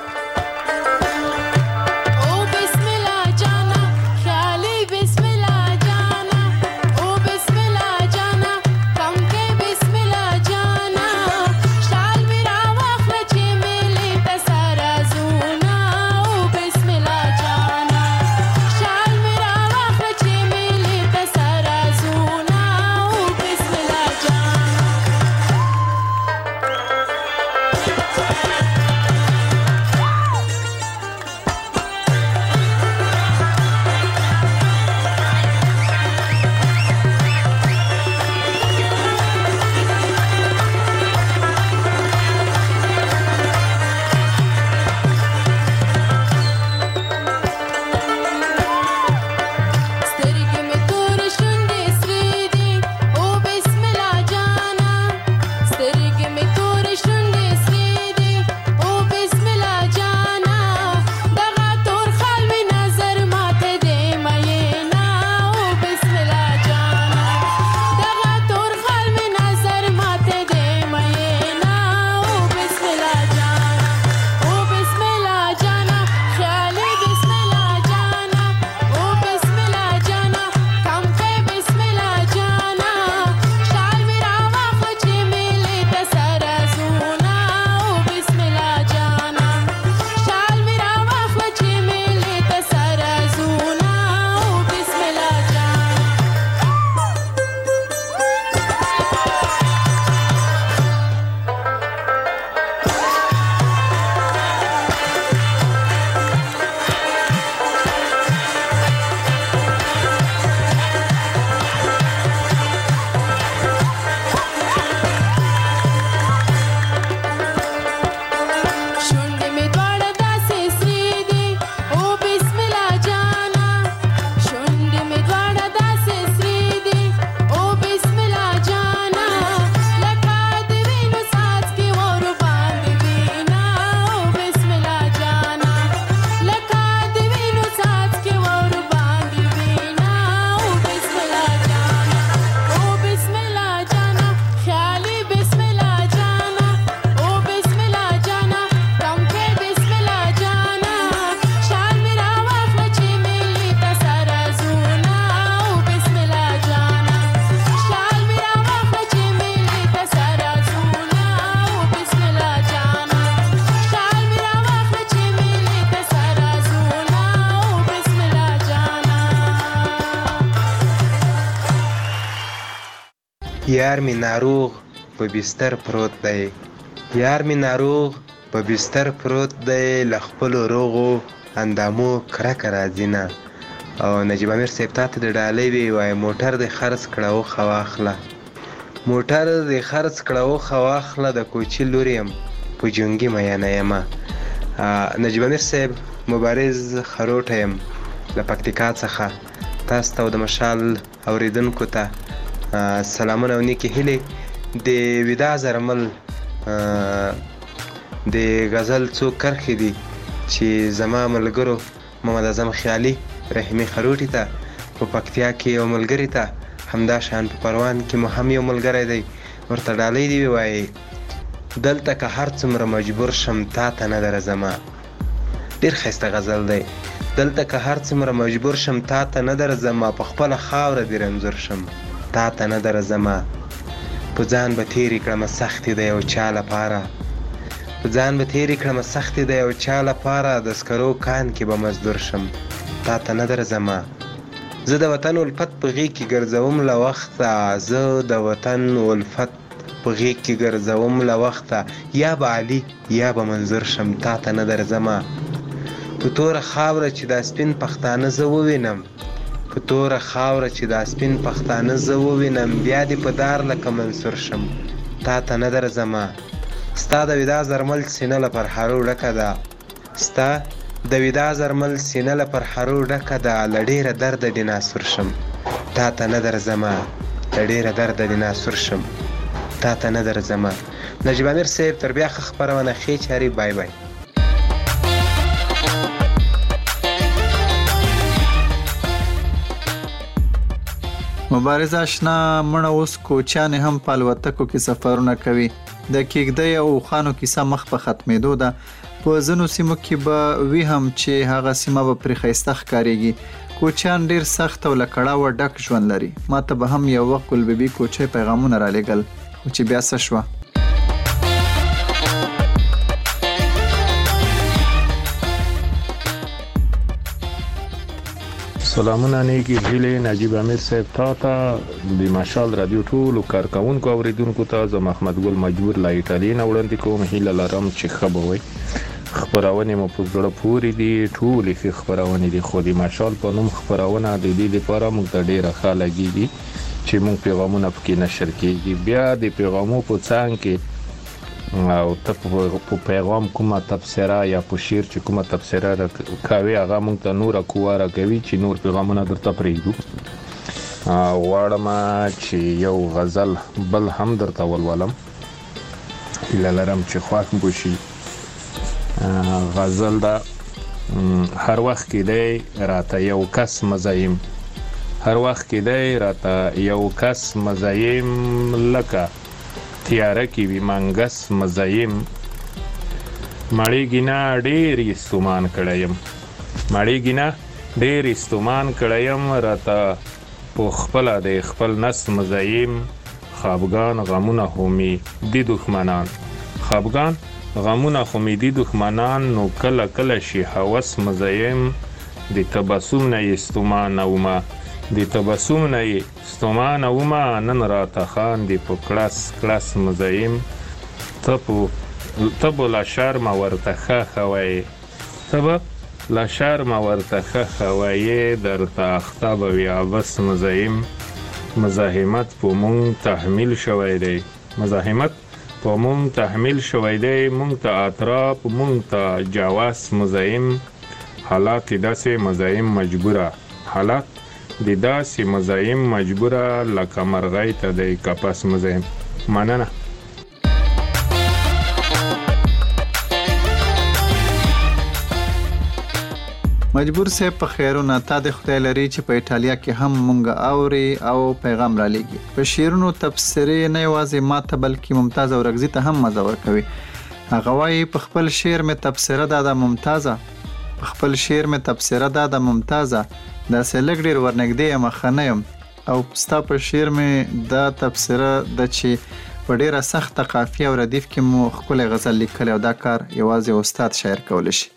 یار می ناروغ په بستر پروت دی، یار می ناروغ په بستر پروت دی، له خپلو روغو اندامو کرکه راځي نه. او نجیب امیر صاحب تا ته د ډالۍ وی وایي موټر دې خرڅ کړه وخه واخله، موټر دې خرڅ کړه وخه واخله، د کوچي لور یم په جنګي میانه یمه. نجیب امیر صاحب مبارز خروټه یم له پکتیکا څخه. تاسو ته او د مشال اوریدونکو ته سلامونه او نیکې هیلې. د ودا زرمل د غزل څو کرښې دي چې زما ملګرو محمد اعظم خیالي رحیمي خروټي ته په پکتیا کې یو ملګري ته، همدا شان په پروان کې مو هم یو ملګری دی، ورته ډالۍ دی وایي دلته که هر څومره مجبور شم تا ته نه درځمه. ډېر ښایسته غزل دی. دلته که هر څومره مجبور شم تا ته نه درځمه، په خپله خاوره دې رنځور شم تا ته نه درځمه. په ځان به تېرې کړمه سختې د یو چا لپاره په ځان به تېرې کړمه سختې د یو چا لپاره د سکرو کان کې به مزدور شم تا ته نه درځمه زه د وطن الفت په غېږ کې ګرځوم له وخته زه د وطن الفت په غېږ کې ګرځوم له وخته یا به علي یا به منظور شم تا ته نه درځمه په توره خاوره چې دا سپین پښتانه زه ووینم په توره خاوره چې دا سپین پښتانه زه ووینم بیا دې په دار لکه منصور شم تا ته نه درځمه ستا د ودا زرمل سینه له پرحرو ډکه ده ستا د ودا زرمل سینه له پرحرو ډکه ده له ډېره درده ډیناسور شم تا ته نه درځمه له ډېره درده ډیناسور شم تا ته نه درځمه. نجیب امیر صاحب تر بیا ښه خپرونه ښې چارې بای بای. مبارز آشنا مړه اوس کوچیانې هم په الوتکو کې سفرونه کوي د کېږدۍ او اوښانو کیسه مخ په ختمېدو ده په ځینو سیمو کې به وي هم چې هغه سیمه به پرې ښایسته ښکارېږي کوچیان ډېر سخت او له کړاوه ډک ژوند لري ما ته به هم یو وخت ګلبیبي کوچی پیغامونه رالیږل خو چې بیا څه شوه سلامونه نیکی هیله نجیب امیر صاحب تا ته د مشال رادیو ټولو کارکونکو اوریدونکو ته زه محمد ګل مجبور لا ایټالیا نه وړاندې کوم هیله لرم چې ښه به وي خبرونه مو په زړه پورې دي ټولې ښه خبرونه دي خو د مشال په نوم خبرونه د دې لپاره موږ ته ډېره ښه لګېږي چې موږ پیغامونه پکې نشر کېږي بیا د پیغامو په څنګ کې او ته په پیغام کومه تفسیره یا په شعر چې کومه تفسیره کوي هغه موږ ته نور کواره کوي چې نور پیغامونه درته پرېږدو غواړم چې یو غزل بل هم درته ولولم هیله لرم چې خوښ مو شي غزل دا هر وخت کې دی راته یو کس مزایم هر وخت کې دی راته یو کس مزایم لکه تیاره کې وي منګس مزایم مړېږي نه ډېر استومان کړیم مړېږي نه ډېر استومان کړیم راته په خپله د خپل نس مزایم خفګان غمونه همي دي دښمنان خفګان غمونه همي دي دښمنان نو کله کله شي هوس مزایم د تبسم نه استومان ومه د تبسم نه ستومان ومه نن راته خاندې په کړس کړس مزایم ته به له شرمه ورته ښه ښه وایې ته به له شرمه ورته ښه ښه وایې درته اخته به وي عبس مزایم مزاحمت په مونږ تحمیل شوی دی مزاحمت په مونږ تحمیل شوی دی مونږ ته اطراف مونږ ته جواز مزایم حالات داسې مزایم مجبوره حالات د داسې مزایم مجبوره لکه مرغۍ ته د کپس مزایم مننه مجبور صاحب په خیرونه تا د خدای لري چې په ایټالیا کې هم مونږ اوري او پیغام را لېږي په شعرونو تبصرې نه یوازې ما ته بلکې ممتاز اورګزي ته هم مزه ورکوي هغه وایي په خپل شعر مې تبصره دا د ممتازه په خپل شعر مې تبصره دا د ممتازه داسې لږ ډېر ورنږدې یم ښه نه یم او ستا په شعر مې دا تبصره ده چې په ډېره سخته قافیه او ردیف کې مو ښکلی غزل لیکلی او دا کار یوازې استاد شاعر کولی شي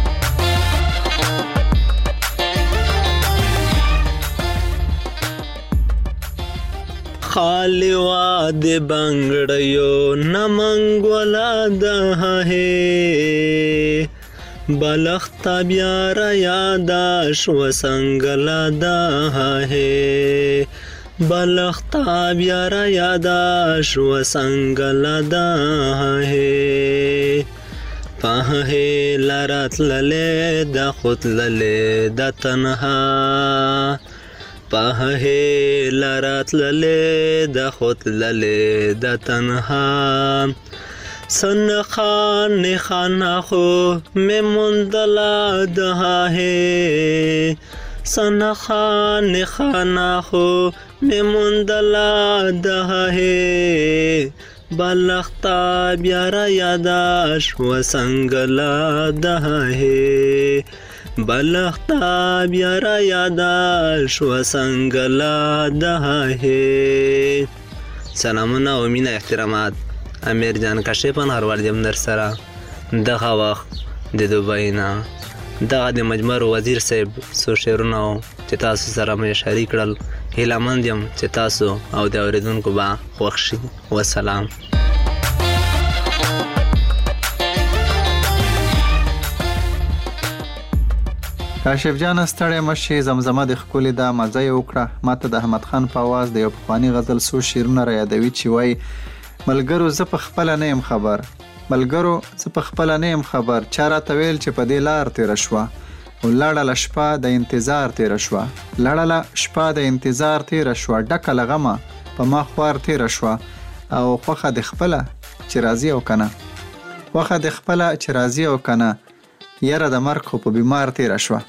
خالی واد بنگڑیو نمنگ ولا ده ہے بلخت بیارا یاداش و سنگلا ده ہے بلخت بیارا یاداش و سنگلا ده ہے پاہے لرات للے دا خود للے دا تنہا پاہے لرات للے دا خود للے دا تنہا سن خان خانہ خو میں مندلا دہا ہے سن خان خانہ خو میں مندلا دہا ہے بلختا بیارا یاداش و سنگلا دہا ہے بلختا بیارا یاداش و سنگلا دہا ہے سلامونه او مینه احترامات. امیر جان کاشفن هروال یم در سره دغه وخت د دوبۍ نه دغه د مجمر وزیر صاحب څو شعرونه چې تاسو سره مې شریک کړل. هیله مند یم چې تاسو او د اورېدونکو به خوښ شي. والسلام. کاشف جان ستړی مشي، زمزمه د ښکلې ده، مزه یې وکړه. ماته د احمد خان په اواز د یو پخواني غزل څو شعرونه را یادوي چې وایي: ملګرو زه په خپله نه یم خبر، ملګرو زه په خپله نه یم خبر، چا راته ویل چې په دې لار تېره شوه، لړله شپه د انتظار تېره شوه، لړله شپه د انتظار تېره شوه، ډکه له غمه په ما خوار تېره شوه، او خوښه د خپله چې راځي او که نه، خوښه د خپله چې راځي او که نه، یره د مرګ خو په بیمار تېره شوه.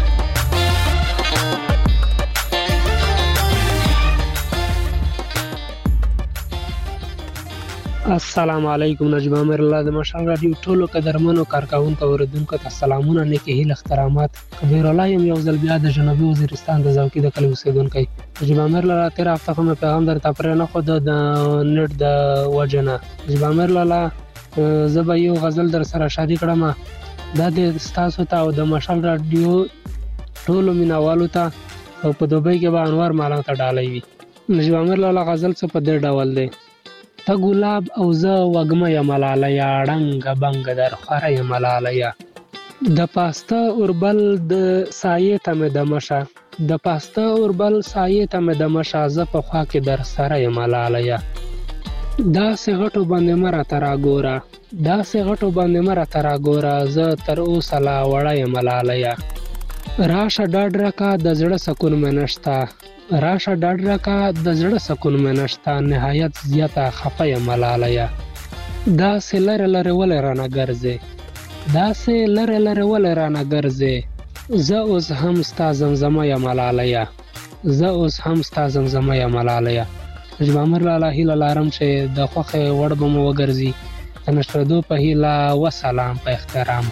السلام علیکم. نجیب امیر الله د مشال رادیو ټولو قدرمنو کارکوونکو اوریدونکو ته سلامونه، نیکې هیله احترامات. کبیر الله یم یو ځل بیا د جنوبي وزیرستان د زوکي د کلي اوسیدونکی. نجیب امیر الله تیر هفته خو مې پیغام درته پرې نه ښود د نیټ د وجې نه. نجیب امیر الله زه به یو غزل در سره شریک کړم، دا د ستاسو ته او د مشال رادیو ټولو مینوالو ته، او په دوبۍ کې به انوار مالا ته ډالۍ وي. نجیب امیر الله غزل څه په دې ډول دی: ته ګلاب او زه وږمه یم لالیه، ړنګه بنګه در خوره یم لالیه، د پاسته اوربل د سایې ته مې دمه شه، د پاسته اوربل سایې ته مې دمه شه، زه په خوا کې در سره یم لالیه، داسې غټو باندې مه راته راګوره، داسې غټو باندې مه راته راګوره، زه تر اوسه لا وړه یم لالیه، راشه ډاډ راکه د زړه سکون مې نشته، راشه ډاډ راکه د زړه سکون مې نشته، نهایت زیاته خفه یم لالیه، داسې لرې لرې ولې رانه ګرځې، داسې لرې لرې ولې رانه ګرځې، زه اوس هم ستا زمزمه یم لالیه، زه اوس هم ستا زمزمه یم لالیه. نجیب امیر لاله هیله لرم چې د خوښې وړ به مو وګرځي. د نشرېدو په هیله، وسلام په احترام.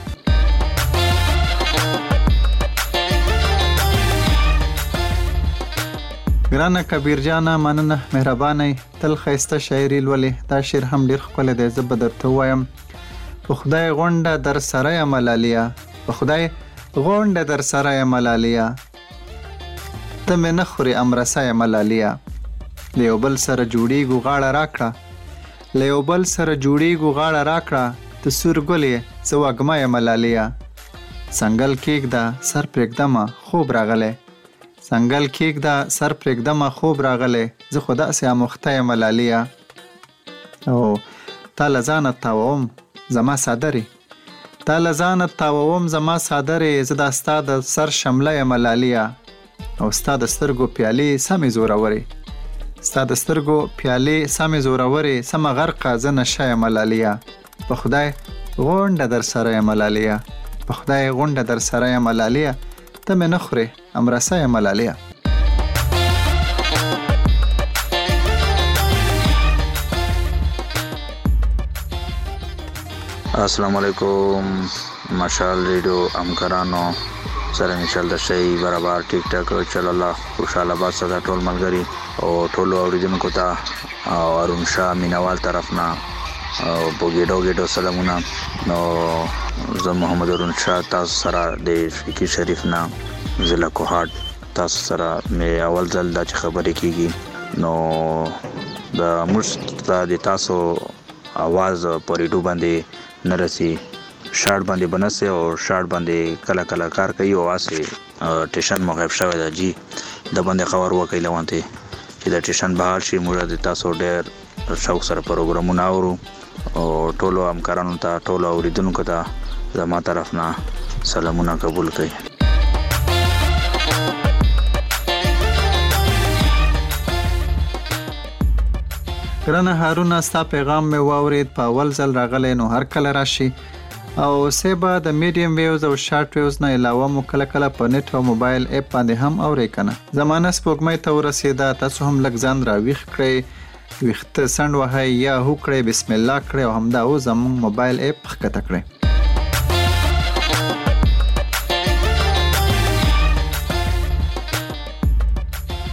ګرانه کبیر جانه مننه، مهربانه، تل ښایسته شاعري لولې. دا شعر هم ډېر ښکلی دی، زه به درته ووایم: په خدای غونډه در سره یم لالیه، په خدای غونډه در سره یم لالیه، ته مې نه خورې امرسه یم لالیه، له یو بل سره جوړیږو غاړه راکړه، له یو بل سره جوړیږو غاړه راکړه، ته سور ګل یې زه وږمه یم لالیه، څنګل کېږده سر پرېږدمه خوب راغلی، څنګل کېږده سر پرېږدمه خوب راغلی، زه خو داسې اموخته یم لالیه، او تا له ځانه تاووم زما صادرې، تا له ځانه تاووم زما صادرې، زه دا ستا د سر شمله یم لالیه، او ستا د سترګو پیالې سمې زورورې، ستا د سترګو پیالې سمې زورورې، سمه غرقه زه نشه یم لالیه، په خدای غونډه در سره یم لالیه، په خدای غونډه در سره یم لالیه، ته مې نه خورې امرسه یم لالیه. السلام علیکم مشال ریډیو همکارانو سره انشاء الله شي برابر ټیک ټاک چل الله خوشاله باد سره ټول ملګری او ټول اوریدونکو ته او ارون شاه مینوال طرفنا او بوګیډو ګیډو سلامونه. نو زه محمد ارون شاه تاسو سره د فقيه شریف نه ضلع کوهاټ تاسو سره مې اول ځل دا چې خبرې کیږي، نو د موږ د تاسو आवाज په ریډیو باندې نرسي، شارټ باندې بنسه او شارټ باندې کله کله کار کوي او واسه ټیشن مغیب شوی دا جی د باندې خبر وکړي لوانته چې د ټیشن بهال شي. موږ د تاسو ډېر شوق سره پروګرامونه اورو او ټولو همکارانو ته ټولو اوریدونکو ته زما طرف نه سلامونه قبول کړئ. ګرانه هارونه ستا پیغام مې واورید، په اول ځل راغلی، نو هر کله راشي او سیبا د میډیم ویوز او شارټ ویوز نه علاوه مو کله کله په نت او موبایل اپ باندې هم اورئ کنه. زمانه سپوږمۍ ته ورسېده، تاسو هم لږ ځان را ویښ کړئ، ویښته سنډ وهئ یا هو کړئ، بسم الله کړئ او همدا او زموږ موبایل اپ ښکته کړئ.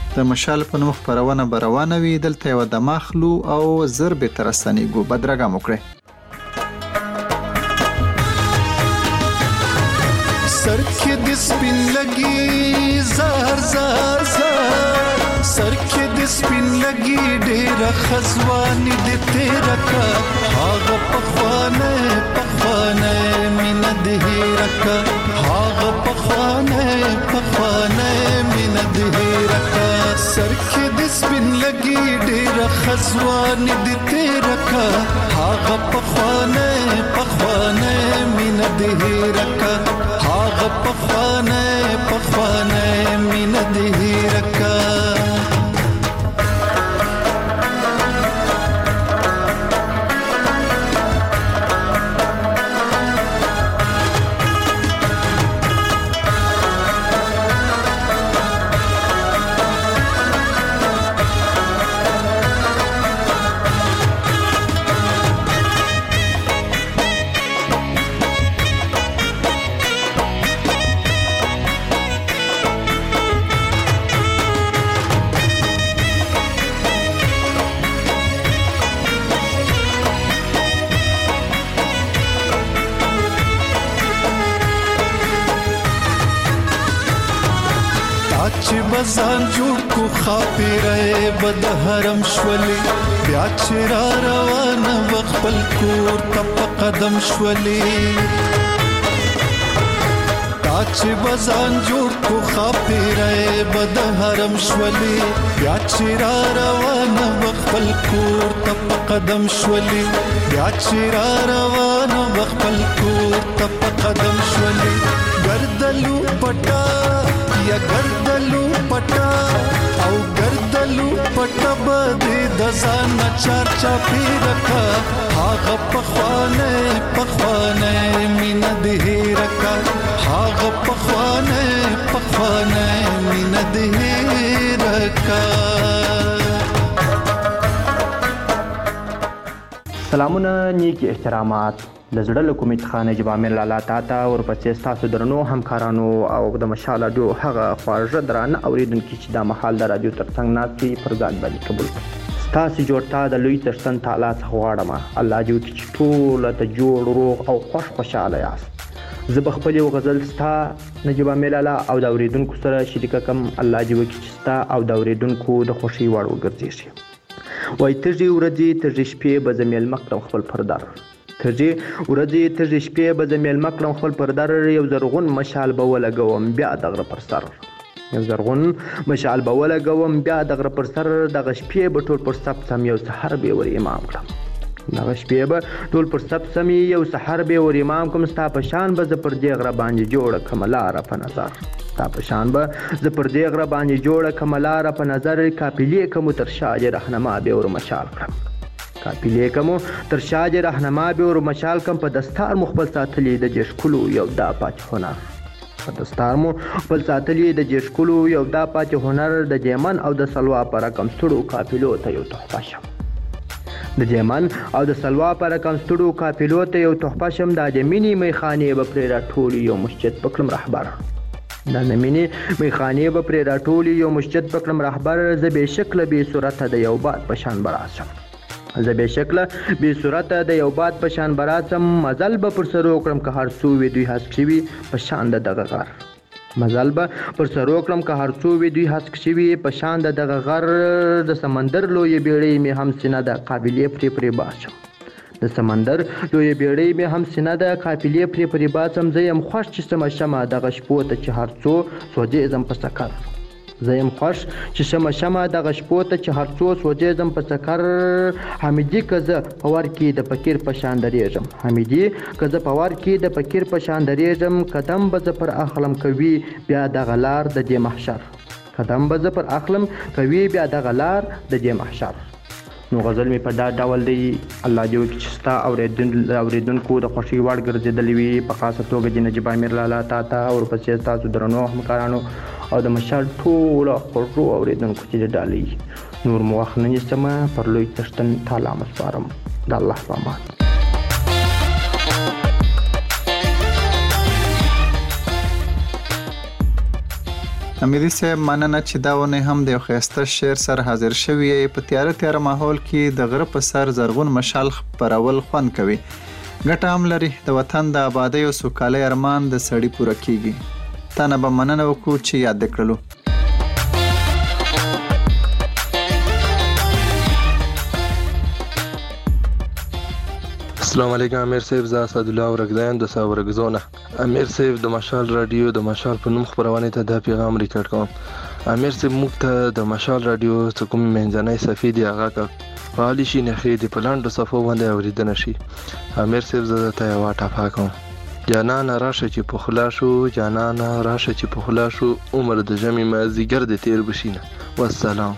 د مشال په نوم خپرونه به روانه وي. دلته یو د ماخلو او زر به تر ستنېږو. بدرګه مو کړئ. سر کې د سپین لګي زهر زهر زهر سر کې د سپین لګي ډېره خزواني د تیره کا هغه پخوانه پخوانه مینه د هېره کا هغه پخوانه پخوانه مینه د هېره کا سر کې د سپین لګي ډېره خزواني د تیره کا هغه پخوانه پخوانه مینه د هېره کا هغه پخوانه پخوانه مینه د هېره کا چې بزان جوړ کو خاپیره بد حرم شولي بیا چې را روانه وخپل کور ته په قدم شولي تا چې بزان جوړ کو خاپیره بد حرم شولي بیا چې را روانه وخپل کور ته په قدم شولي بیا چې را روانه وخپل کور ته په قدم شولي ګردلو پټا یا ګردلو پټا او ګردلو پټا بده د ځان چار چا پیرکا هاغه پخوانه پخوانه مینه د هیرکا هاغه پخوانه پخوانه مینه د هیرکا. سلامونه نیکی احترامات د زړه له کومې څخه نجیب عامر لالا تا ته ورپسې ستاسو درنو همکارانو او د مشال راډیو هغه خواږه درانه اورېدونکي چې دا مهال د راډیو تر څنګ ناست دي پر ځان باندې قبول کړي. ستاسو جوړتا د لوی څښتن تعالی څخه غواړم الله دې وکړي چې ټوله ته جوړ روغ او خوش خوشحاله یاست. زه به خپل یو غزل ستا نجیب عامر لالا او د اورېدونکو سره شریکه کړم. الله دې وکړي چې ستا او د اورېدونکو د خوښۍ وړ وګرځېږي. وایي تږې ورځې تږې شپې به زه میلمه کړم خپل پردر تږې ورځې تږې شپې به زه میلمه کړم خپل پردر یو زرغون مشال به ولګوم بیا د غره پر سر یو زرغون مشال به ولګوم بیا د غره پر سر دغه شپې به ټول پر سب سم یو سحر به ور امام کړم دغه شپې به ټول پر سب سم یو سحر به ور امام کوم ستا په شان به زه پر دې غره باندې جوړه کړم لاره په نظر ستا په شان به زه پر دې غره باندې جوړه کړم لاره په نظر قافلې کوم تر شاه رهنما به ور مشال کړم قافلې کوم تر شاه رهنما به ور مشال کم په دستار مخبل ساتلې د جشکلو یو دا پات هنر په دستار مو خپل ساتلې د جشکلو یو دا پات هنر د جیمن او د سلوا پر رقم ستړو قافلو ته یو تحفه شم د جیمن او د سلوا پر رقم ستړو قافلو ته یو تحفه شم د جمینی میخانه به پر راټول یو مسجد پکلم رهبر د نمینی میخانه به پر راټول یو مسجد پکلم رهبر ز به شکل به صورت د یو باد په شان براسم زه به شکله به صورت د یو باد په شان براسم مزل به پر سر وکړم که هر څو وي دوی هسک شوي په شان د دغه غر مزل به پر سر وکړم که هر څو وي دوی هسک شوي په شان د دغه غر د سمندر لویې بیړۍ مې هم سینه ده قافلې پرې پرې باسم د سمندر لویې بیړۍ مې هم سینه ده قافلې پرې پرې باسم زه یم خوښ چې سمه شمه دغه شپو ته چې هر څو سوځېږم په سکر زه یم خوښ چې شمه شمه دغه شپو ته چې هر څو سوځېږم په سکر حمیدي که زه په ور کې د فقیر په شان درېږم حمیدي که زه په ور کې د فقیر په شان درېږم قدم به زه پر اخلم کوي بیا دغه لار د دې محشر قدم به زه پر اخلم کوي بیا دغه لار د دې محشر. نو غزل مې په دا ډول دی. الله دې وکړي چې ستا اورېدونکو د خوښۍ وړ ګرځېدلې وي. په خاصه توګه د نجیب عامر لالا تا ته ورپسې ستاسو درنو همکارانو او د مشال ټولو خوږو اورېدونکو چې ډالۍ نور مو وخت نه نیسمه پر لوی څښتن تعالی مسپارم د الله په امان. امیدي صاحب مننه چې دا ونه هم د ښایسته شعر سره حاضر شوی په تیاره تیاره ماحول کې د غره په سر زرغون مشال خپرول خوند کوي. ګټه هم لري د وطن د آبادۍ او سوکالۍ ارمان د سړي پوره کیږي. تا نه به مننه وکړو چې یاد دې کړلو. السلام علیکم امیر صاحب، زه اسدالله ورکزایم د ساورګزونه. امیر صاحب د مشال رادیو د مشال په نوم خپرونې ته دا پیغام ریکارډ کوم. امیر صاحب موږ ته د مشال رادیو څه کوم منځنۍ صفحې دی هغه که فعالې شي نښې د په لنډو صفحو باندې اورېدنه شي. امیر صاحب زه درته یوه ټپه کوم. جانانه راشه چې پخلا شو، جانانه راشه چې پخلا شو، عمر د ژمي مازدیګر د تیر بشینه. والسلام.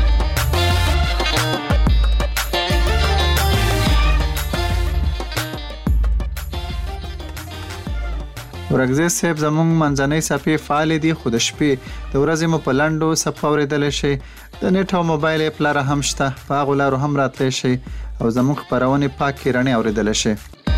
ورګزی صاحب زمونږ منځنۍ صفحې فعالې دي، خو د شپې د ورځې مو په لنډو صفحو اورېدلی شئ. د نیټ او موبایل اپ لاره هم شته، په هغو لارو هم راتلی شئ او زمونږ خپرونې پاکې رڼې اورېدلی شئ.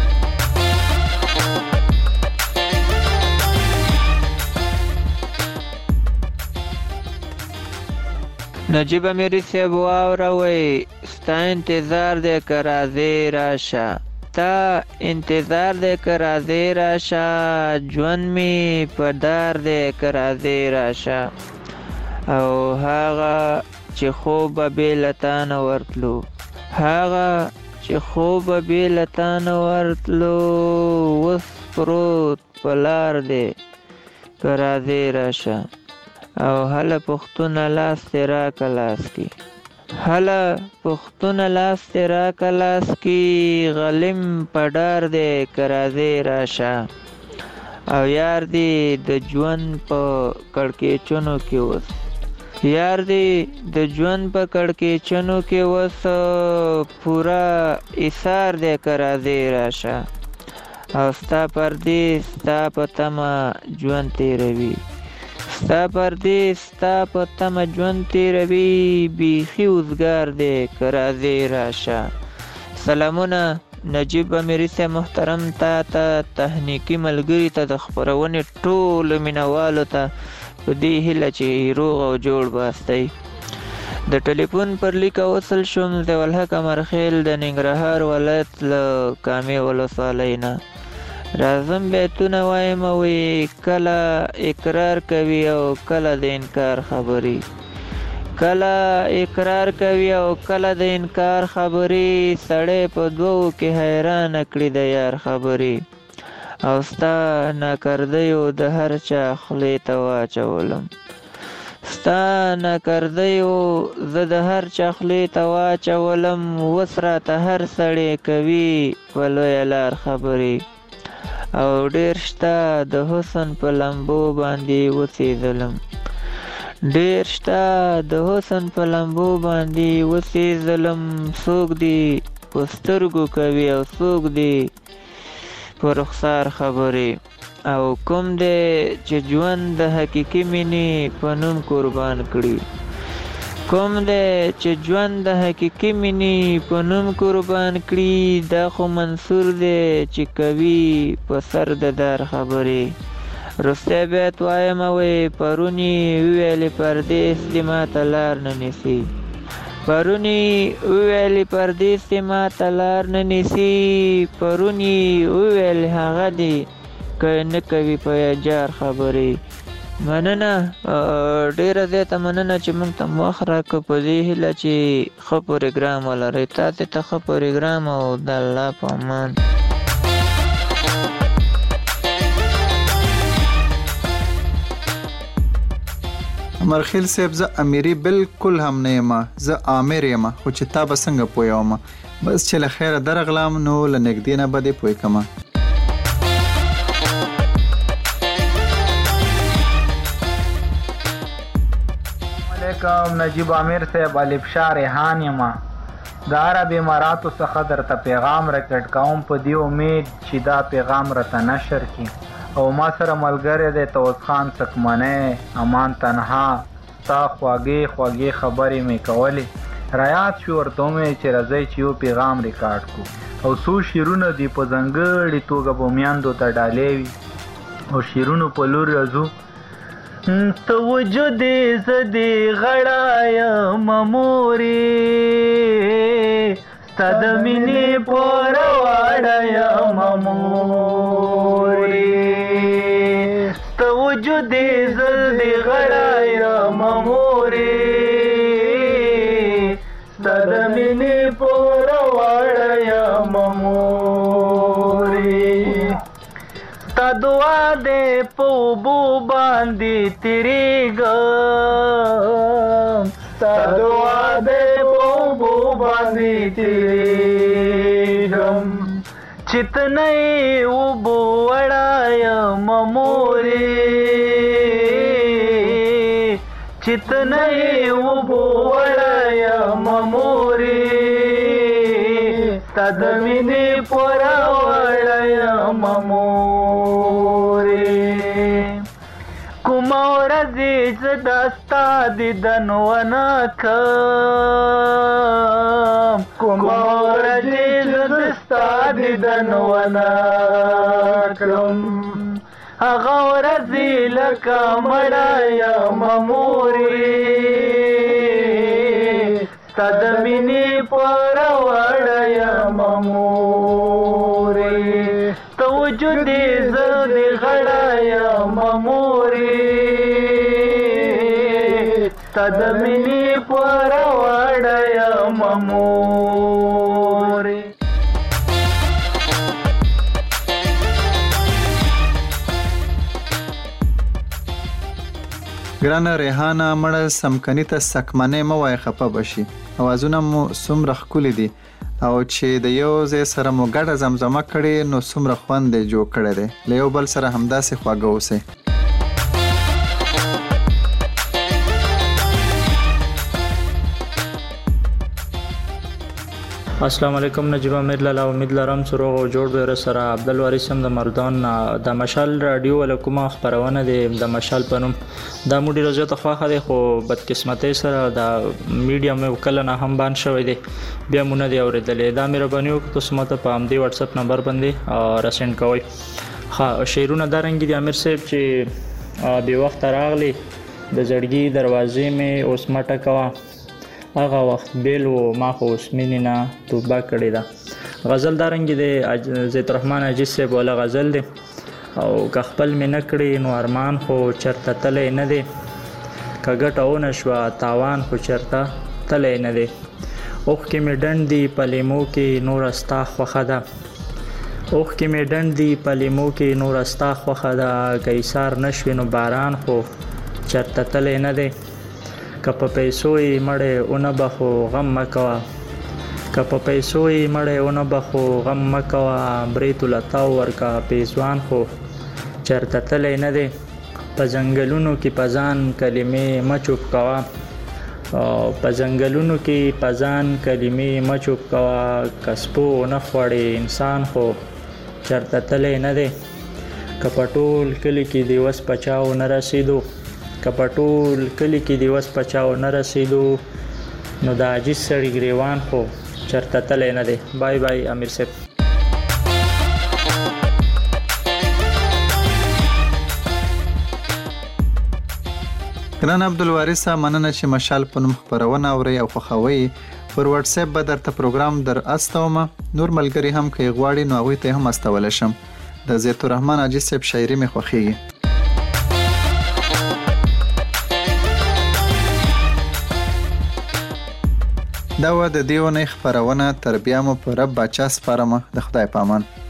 نجیب امیری صاحب واوروئ ستا انتظار دی که راځې راشه، تا انتظار دی که راځې راشه، ژوند می په دار دی که راځې راشه. او هغه چې خوب به بې له تا نه ورتلو، هغه چې خوب به بې له تا نه ورتلو، اوس پروت په لار دی که راځې راشه. او هله پښتونه لاس دې راکه لاس کې، هله پښتونه لاس دې راکه لاس کې، غلیم په ډار دی که راځې راشه. او یار دې د ژوند په کړکېچنو کې اوس، یار دې د ژوند په کړکېچنو کې اوس پوره ایثار دی که راځې راشه. او ستا پردې ستا په تمه ژوند تېروي، ستا پردې ستا په تمه ژوند تېروي، بیخي اوزګار دی که راځې راشه. سلامونه نجیب امیري صاحب محترم، تا ته تخنیکي ملګري ته د خپرونې ټولو مینهوالو ته په دې هیله چې روغ او جوړ باستئ. د ټلیفون پر لیک وصل شوم ضیاءالحق امرخیل د ننګرهار ولایت له کامې ولسوالۍ نه. راځم بیتونه وایم او کله اقرار کوي او کله د انکار خبرې، کله اقرار کوي او کله د انکار خبرې، سړی په دوو کې حیرانه کړي د یار خبرې. او ستا ناکردیو د هر چا خولې ته واچولم، ستا ناکردیو زه د هر چا خولې ته واچولم، اوس راته هر سړی کوي په لویه لار خبرې. او ډېر شته د حسن په لمبو باندې وسېزلم، ډېر شته د حسن په لمبو باندې وسېزلم، څوک دې په سترګو کوي او څوک دې په رخسار خبرې. او کوم دی چې ژوند د حقیقي مینې په نوم قربان کړي، کوم دی چې ژوند د حقیقي مینې په نوم قربان کړي، دا خو منصور دی چې کوي په سر د دار خبرې. رستی بیت وایم وی پرونی وویلې پردیس دې ماته لار نه نیسي، پرونی وویلې پردیس دې ماته لار نه نیسي، پرونی وویلې هغه دې که نه کوي په جار خبرې. مننه ډیره زیاته مننه چې موږ ته وخت راکړه په دې هیله چې ښه پروګرام ولرئ. تاسې ته ښه پروګرام او د الله په امان. امرخیل صاحب زه امیري بالکل هم نه یم، زه آمر یم، خو چې تا به څنګه پوهومه، بس چې له خیره درغلم نو له نږدې نه به دې پوه کړمه. نجیب امیر صاحب الف شاه ریحان یم، د عرب اماراتو څخه درته پیغام راکټ کوم په دې امید چې دا پیغام راته نشر کی. او ما سره ملګری دی توس خان سکمنی امان تنها، تا خواږې خواږې خبرې مې کولې، رایاد شو ورته ومې چې راځئ چې یو پیغام ریکارډ کړو. او څو شعرونه دي په ځانګړې توګه به میندو ته ډالۍ وي او شعرونو په لور راځو. ته وجود زدي غړایا مموري ستاد مینې پر واړایا مموري ته وجود زدي غړایا مموري ستاد مینې پر واړایا مموري تا دعا دې په بو باندې تیریږم تا دعا دې په بو باندې تیریږم چتنې وبو وړایا مموري چتنې وبو وړایا مموري ستاد مینې پر وړایا مموري کوم ورځې چې دستا دیدن ونه کم کوم ورځې چې دستا دیدن ونه کړم هغه ورځې لکه مړایا مموري ستاد مینې پر وړایا مموري ته وجود زدي غړایا مموري ستاد مینې پر وړایا مموري ګرانه ریحانه مړه سمکني ته سکمنې مه وایه خفه بشي اوازونه مو څومره ښکلي دي او چې د یو ځای سره مو ګډه زمزمه کړې نو څومره خوند یې جوړ کړی دی له یو بل سره همداسې خواږه اوسئ. السلام علیکم نجیب امیر لاله امید لرم چې روغ او جوړ به سره عبدالوارث هم د مردان د مشال رادیو ولکومه خبرونه د د مشال پنوم د موډي رضایت خواخه دی خو بدقسمتۍ سره د میډیا مې وکړه نه هم بان شوی دی بیا مونږ دی اوریدلې دا مهرباني وکړئ تاسو ماته په همدې واتس اپ نمبر باندې راسند کوئ. ها شعرونه دا رنګ دي امیر صاحب چې به وخت راغلی د زړګي دروازې مې اوس مټه کوا هغه وخت بیل و ما خو اوس مینې نه توبه کړې ده. غزل دا رنګ دی زید الرحمن عجیز صاحب والا غزل دی او که خپل مې نه کړې نو ارمان خو چرته تلی نه دی که ګټه ونه شوه تاوان خو چرته تلی نه دی. اوښکې مې ډنډ دي په لیمو کې نوره ستا خوښه ده اوښکې مې ډنډ دي په لیمو کې نوره ستا خوښه ده که ایثار نه شوې نو باران خو چرته تلی نه دی. که په پیسو یې مړی اونه بخو غم مه کوه که په پیسو یې مړی اونه بخو غم مه کوه بریت لتاو ورکه پیزوان خو چرته تلی نه دی. په ځنګلونو کې په ځان کلمې مه چوپ کوه په ځنګلونو کې په ځان کلمې مه چوپ کوه که سپو ونه خوړې انسان خو چرته تلی نه دی. که په ټول کلي کې د وس په چاو نه رسېدو که په ټول کلي کې د وس په چاو نه رسېدو نو د عاجز سړي ګریوان خو چرته تلی نه دی. بای بای امیر صاحب. ګران عبدالوارثه مننه چې مشال په نوم خپرونه اورئ او خوښوئ. پر واتس اپ به درته پروګرام در استومه نور ملګري هم که یې غواړي نو هغوی ته یې هم استولی شم. د زید الرحمن عجیز صاحب شاعري مې خوښیږي. دا و د دې اونۍ خپرونه تر بیا مو په رب باچا سپارمه د خدای په امان.